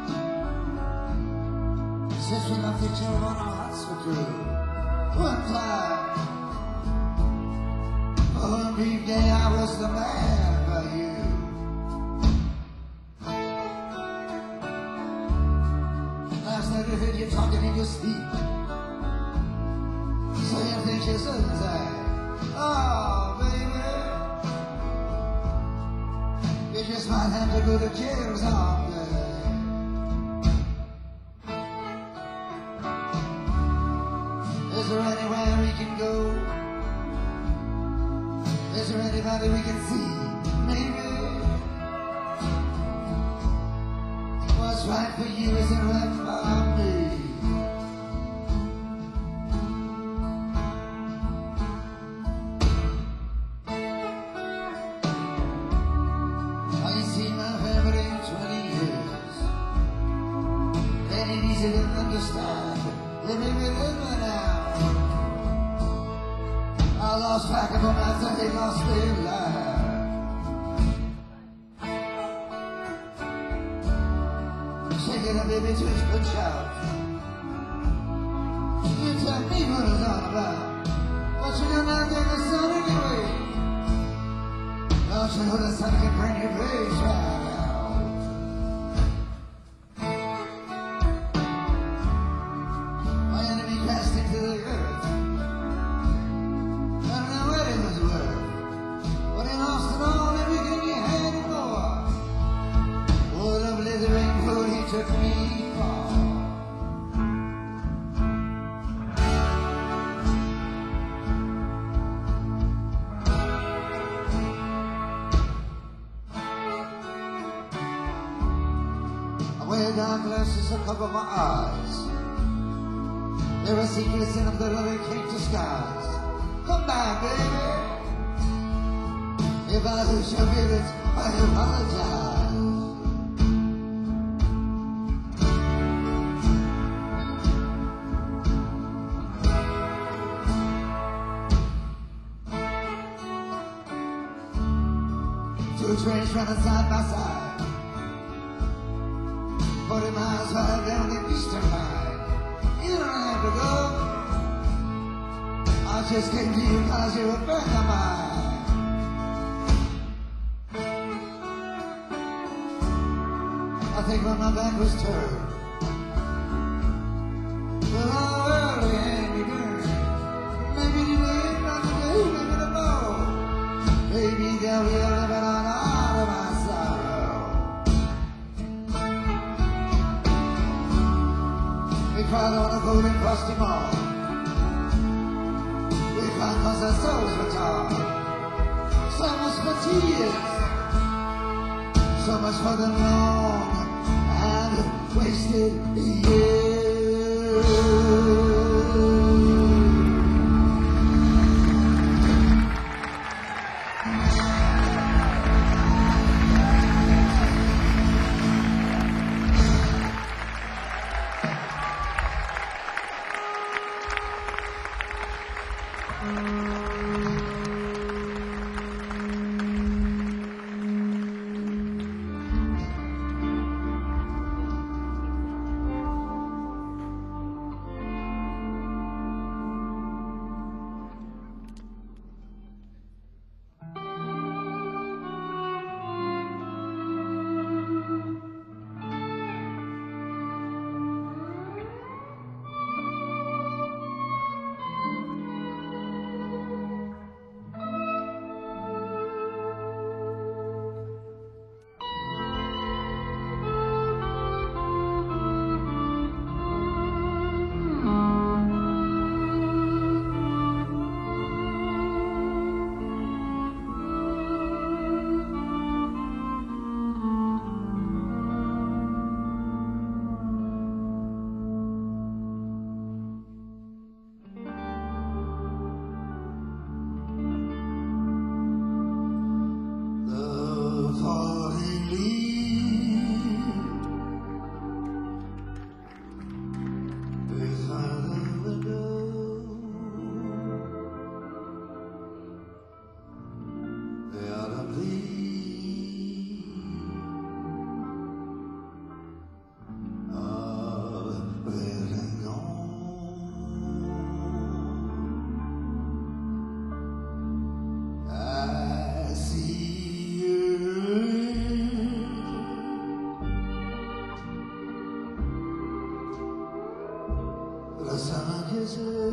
since we loved each other when our hearts were true. One time, for one brief day, I was the man for you. Last night I heard you talking in your sleep, saying things you shouldn't say. Oh, baby, you just might have to go to jail someday. Is there anywhere we can go? Is there anybody we can see? Maybe. What's right for you isn't right for me. Oh, you see my family in twenty years. Ain't it easy to understand? Living within me now. I lost track of them after they lost their life. Shake it up, baby, twitch, good shout. You tell me what it's all about. But you don't have to get the sun anyway. Don't you know the sun can bring your face right out? My enemy cast into the earth. I don't know what it was worth, but he lost it all, everything he had and more. Oh, the blithering food he took me for. cover my eyes. There are secrets in them that only can't disguise. Come down, baby. If I lose your feelings, I apologize. Two trains running side by side, forty miles high down the eastern line. You don't have to go. I just came to you cause you're a friend of mine. I think when my back was turned, well, all early and you burned. Maybe today, not today, maybe tomorrow. Maybe there'll be a limit on all of my sorrow. We cried on a golden frosty mall. We cried cause our souls were torn. So much for tears, so much for the long and wasted years. The summer kisses,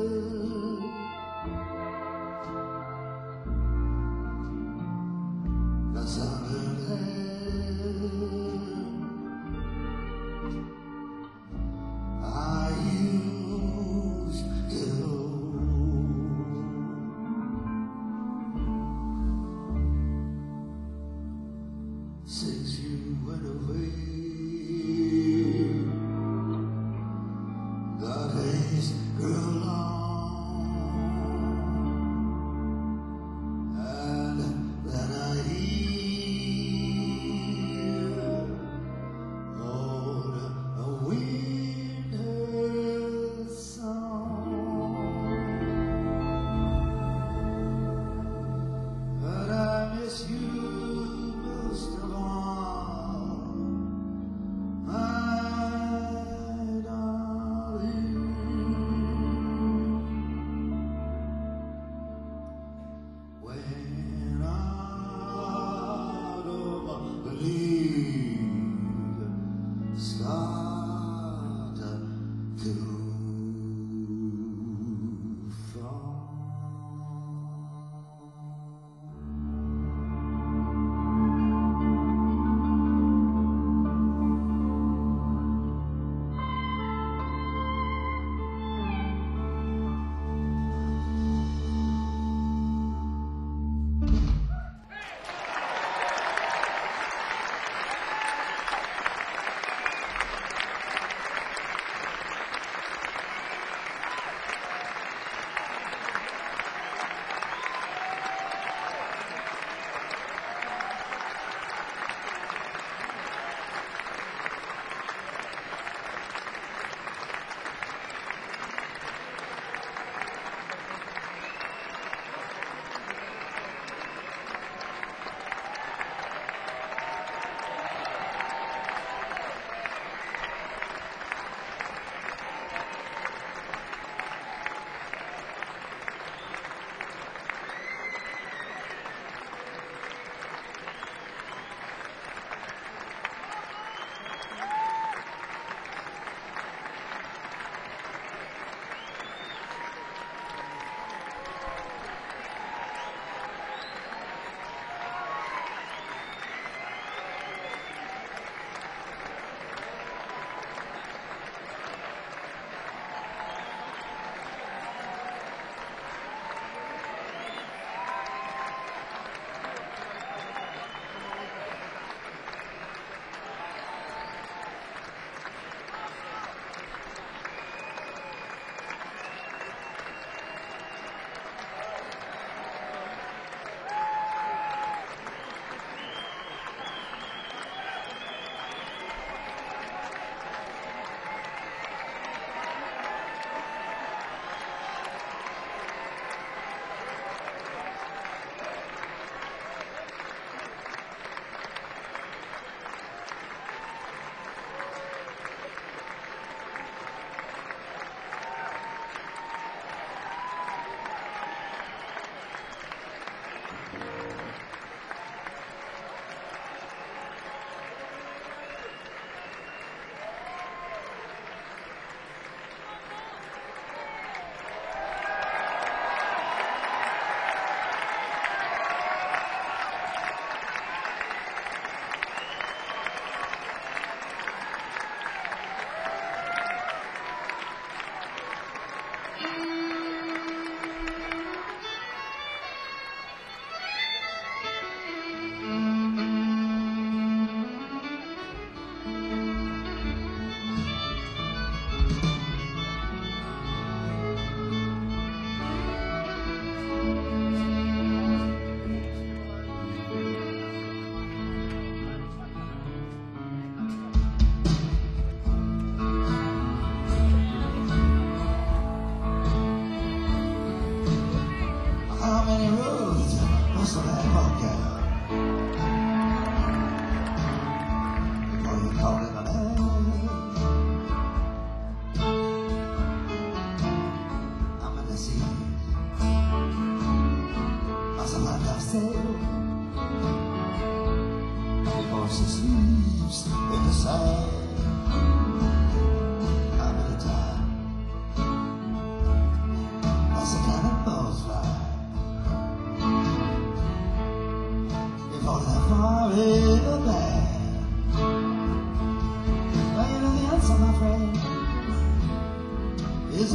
the summer land I used to know. Since you went away, the days grew long.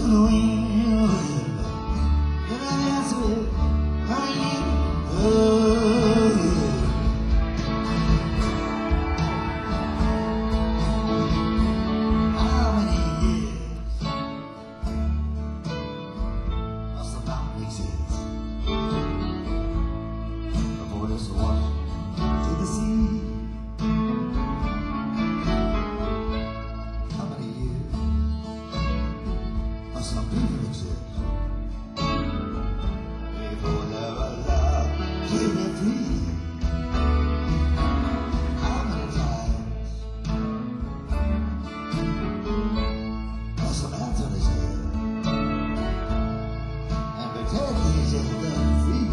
the wind. And I dance with hanging. Oh, yeah. How many years must the mountain exist before this wash to the sea? How many years must some people exist before they're allowed to be free? How many times must some hands on his head and pretend he's in the free?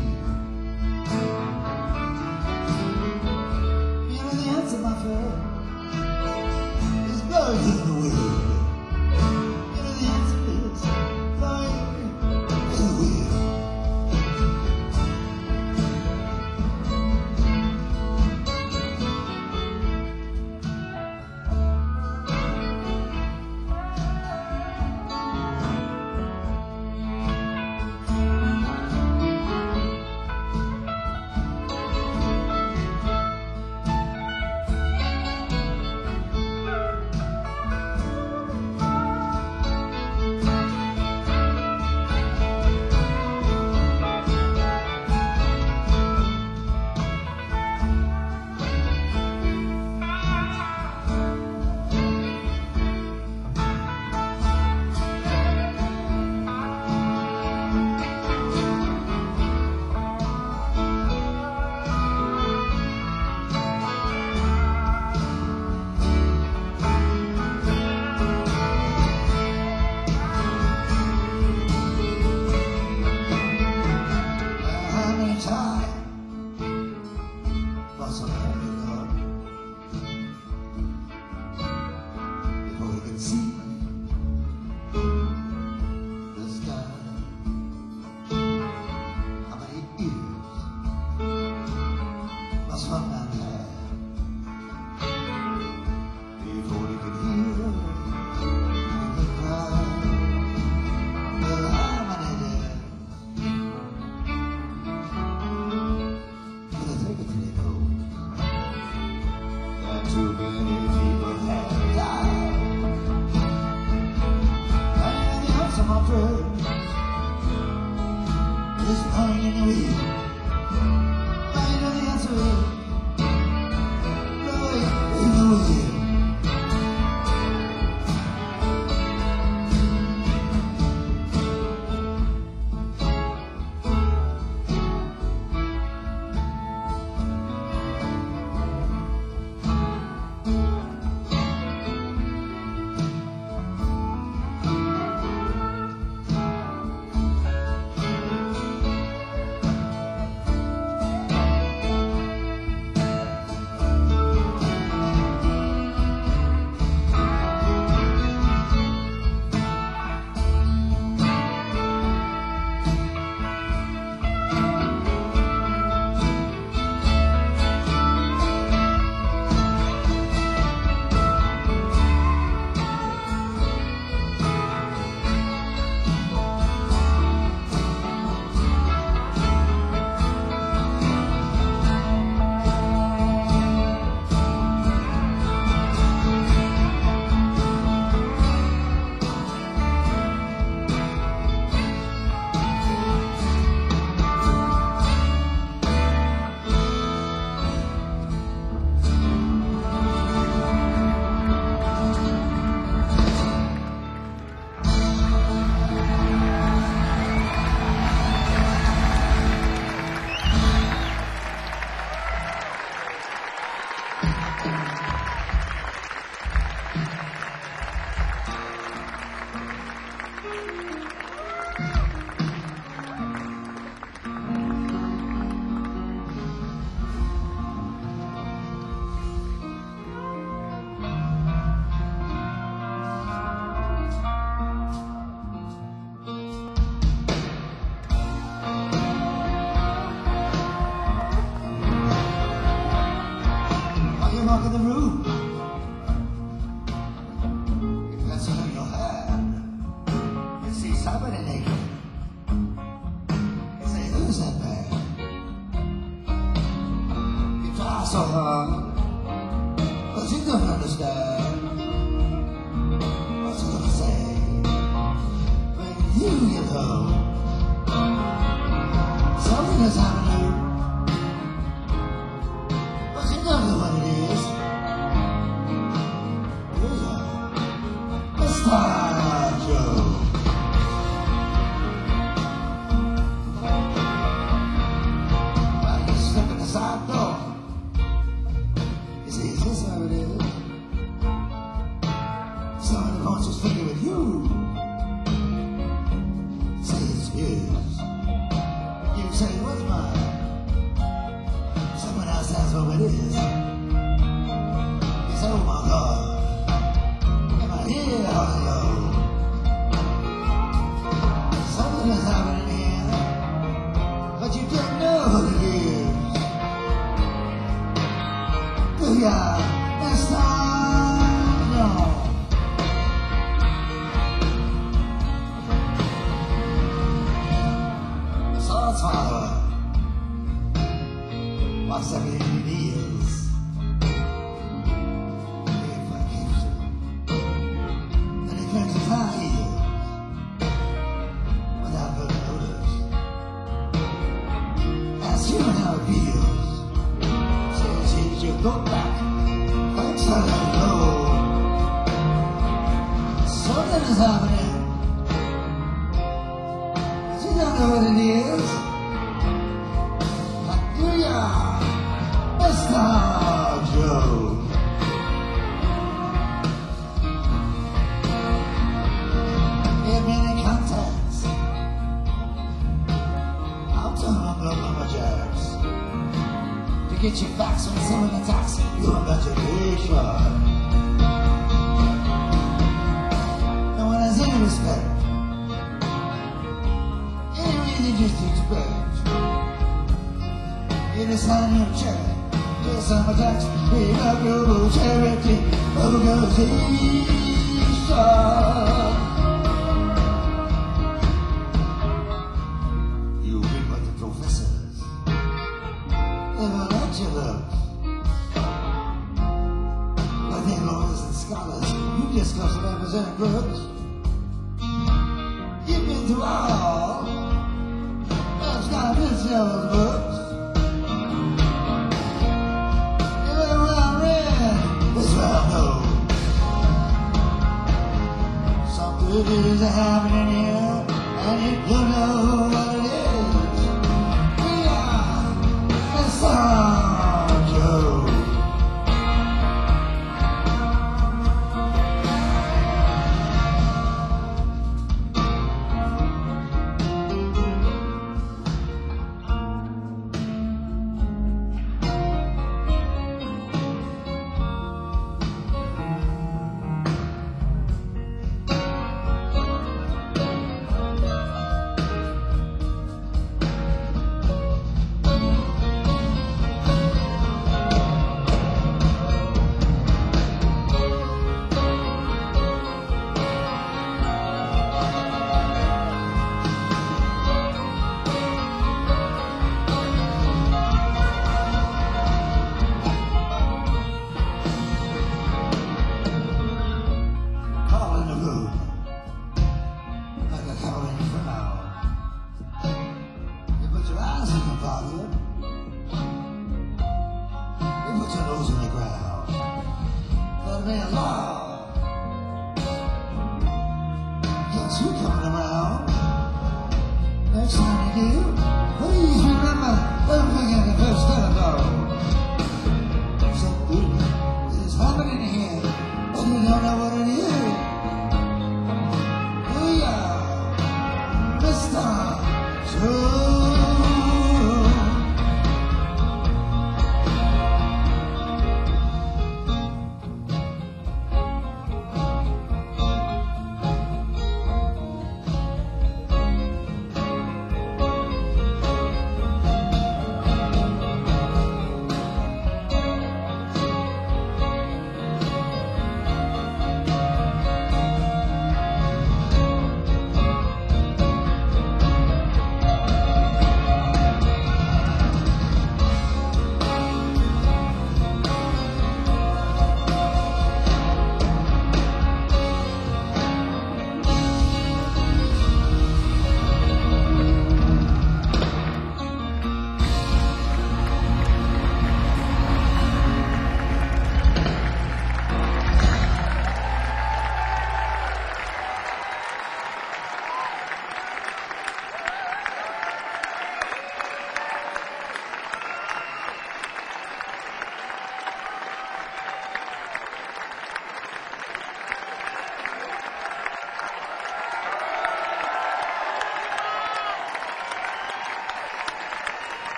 You know the answer, my friend, is blowing in the wind. You know the answer is blowing in the wind. How many times must a man be loved before he can see the sky? How many ears must one man have before he can hear the cry? Well, how many days will it take until he knows that too many people have died? And the answer, my friend, is blowing in the wind. I know the answer is blowing in the wind. so hard, but you don't understand what you're gonna say when you get home. Something is happening, but you don't know what it is. Yeah. It's time, Joe. Side door. You see, is this how it is? Somebody wants his finger with you. Say it's his. You say, what's mine? Someone else asks what it is. You say, oh my God, am I here or no? Something is happening here, but you don't know what it is. Yeah, it's time, no. So it's father. What's everything he needs? If I keep you, then he claims his high heels without good notice. Ask you how it feels. Says he's your go back. Thanks for letting go. Something is happening, but you don't know what it is. Like, do ya, Mister Joe? Give me any contacts. I'll turn on the lumberjacks to get your facts on some of the attacks. You're about to be sure. No one has any respect. Any reason just to expect. You decide on your check. Get some attacks. Pick up your blue charity. Organization. You've been with the professors. Never let you look. Lawyers and scholars, you discuss represent groups. You've been through all those kind of those books. You went around red, this well know. Something is happening here, and you don't know what it is. We are the Song Joe. You coming around? Next time you do, please remember everything in the first telephone. Something is happening here, but you don't know what it is. Booyah, Mister Joe.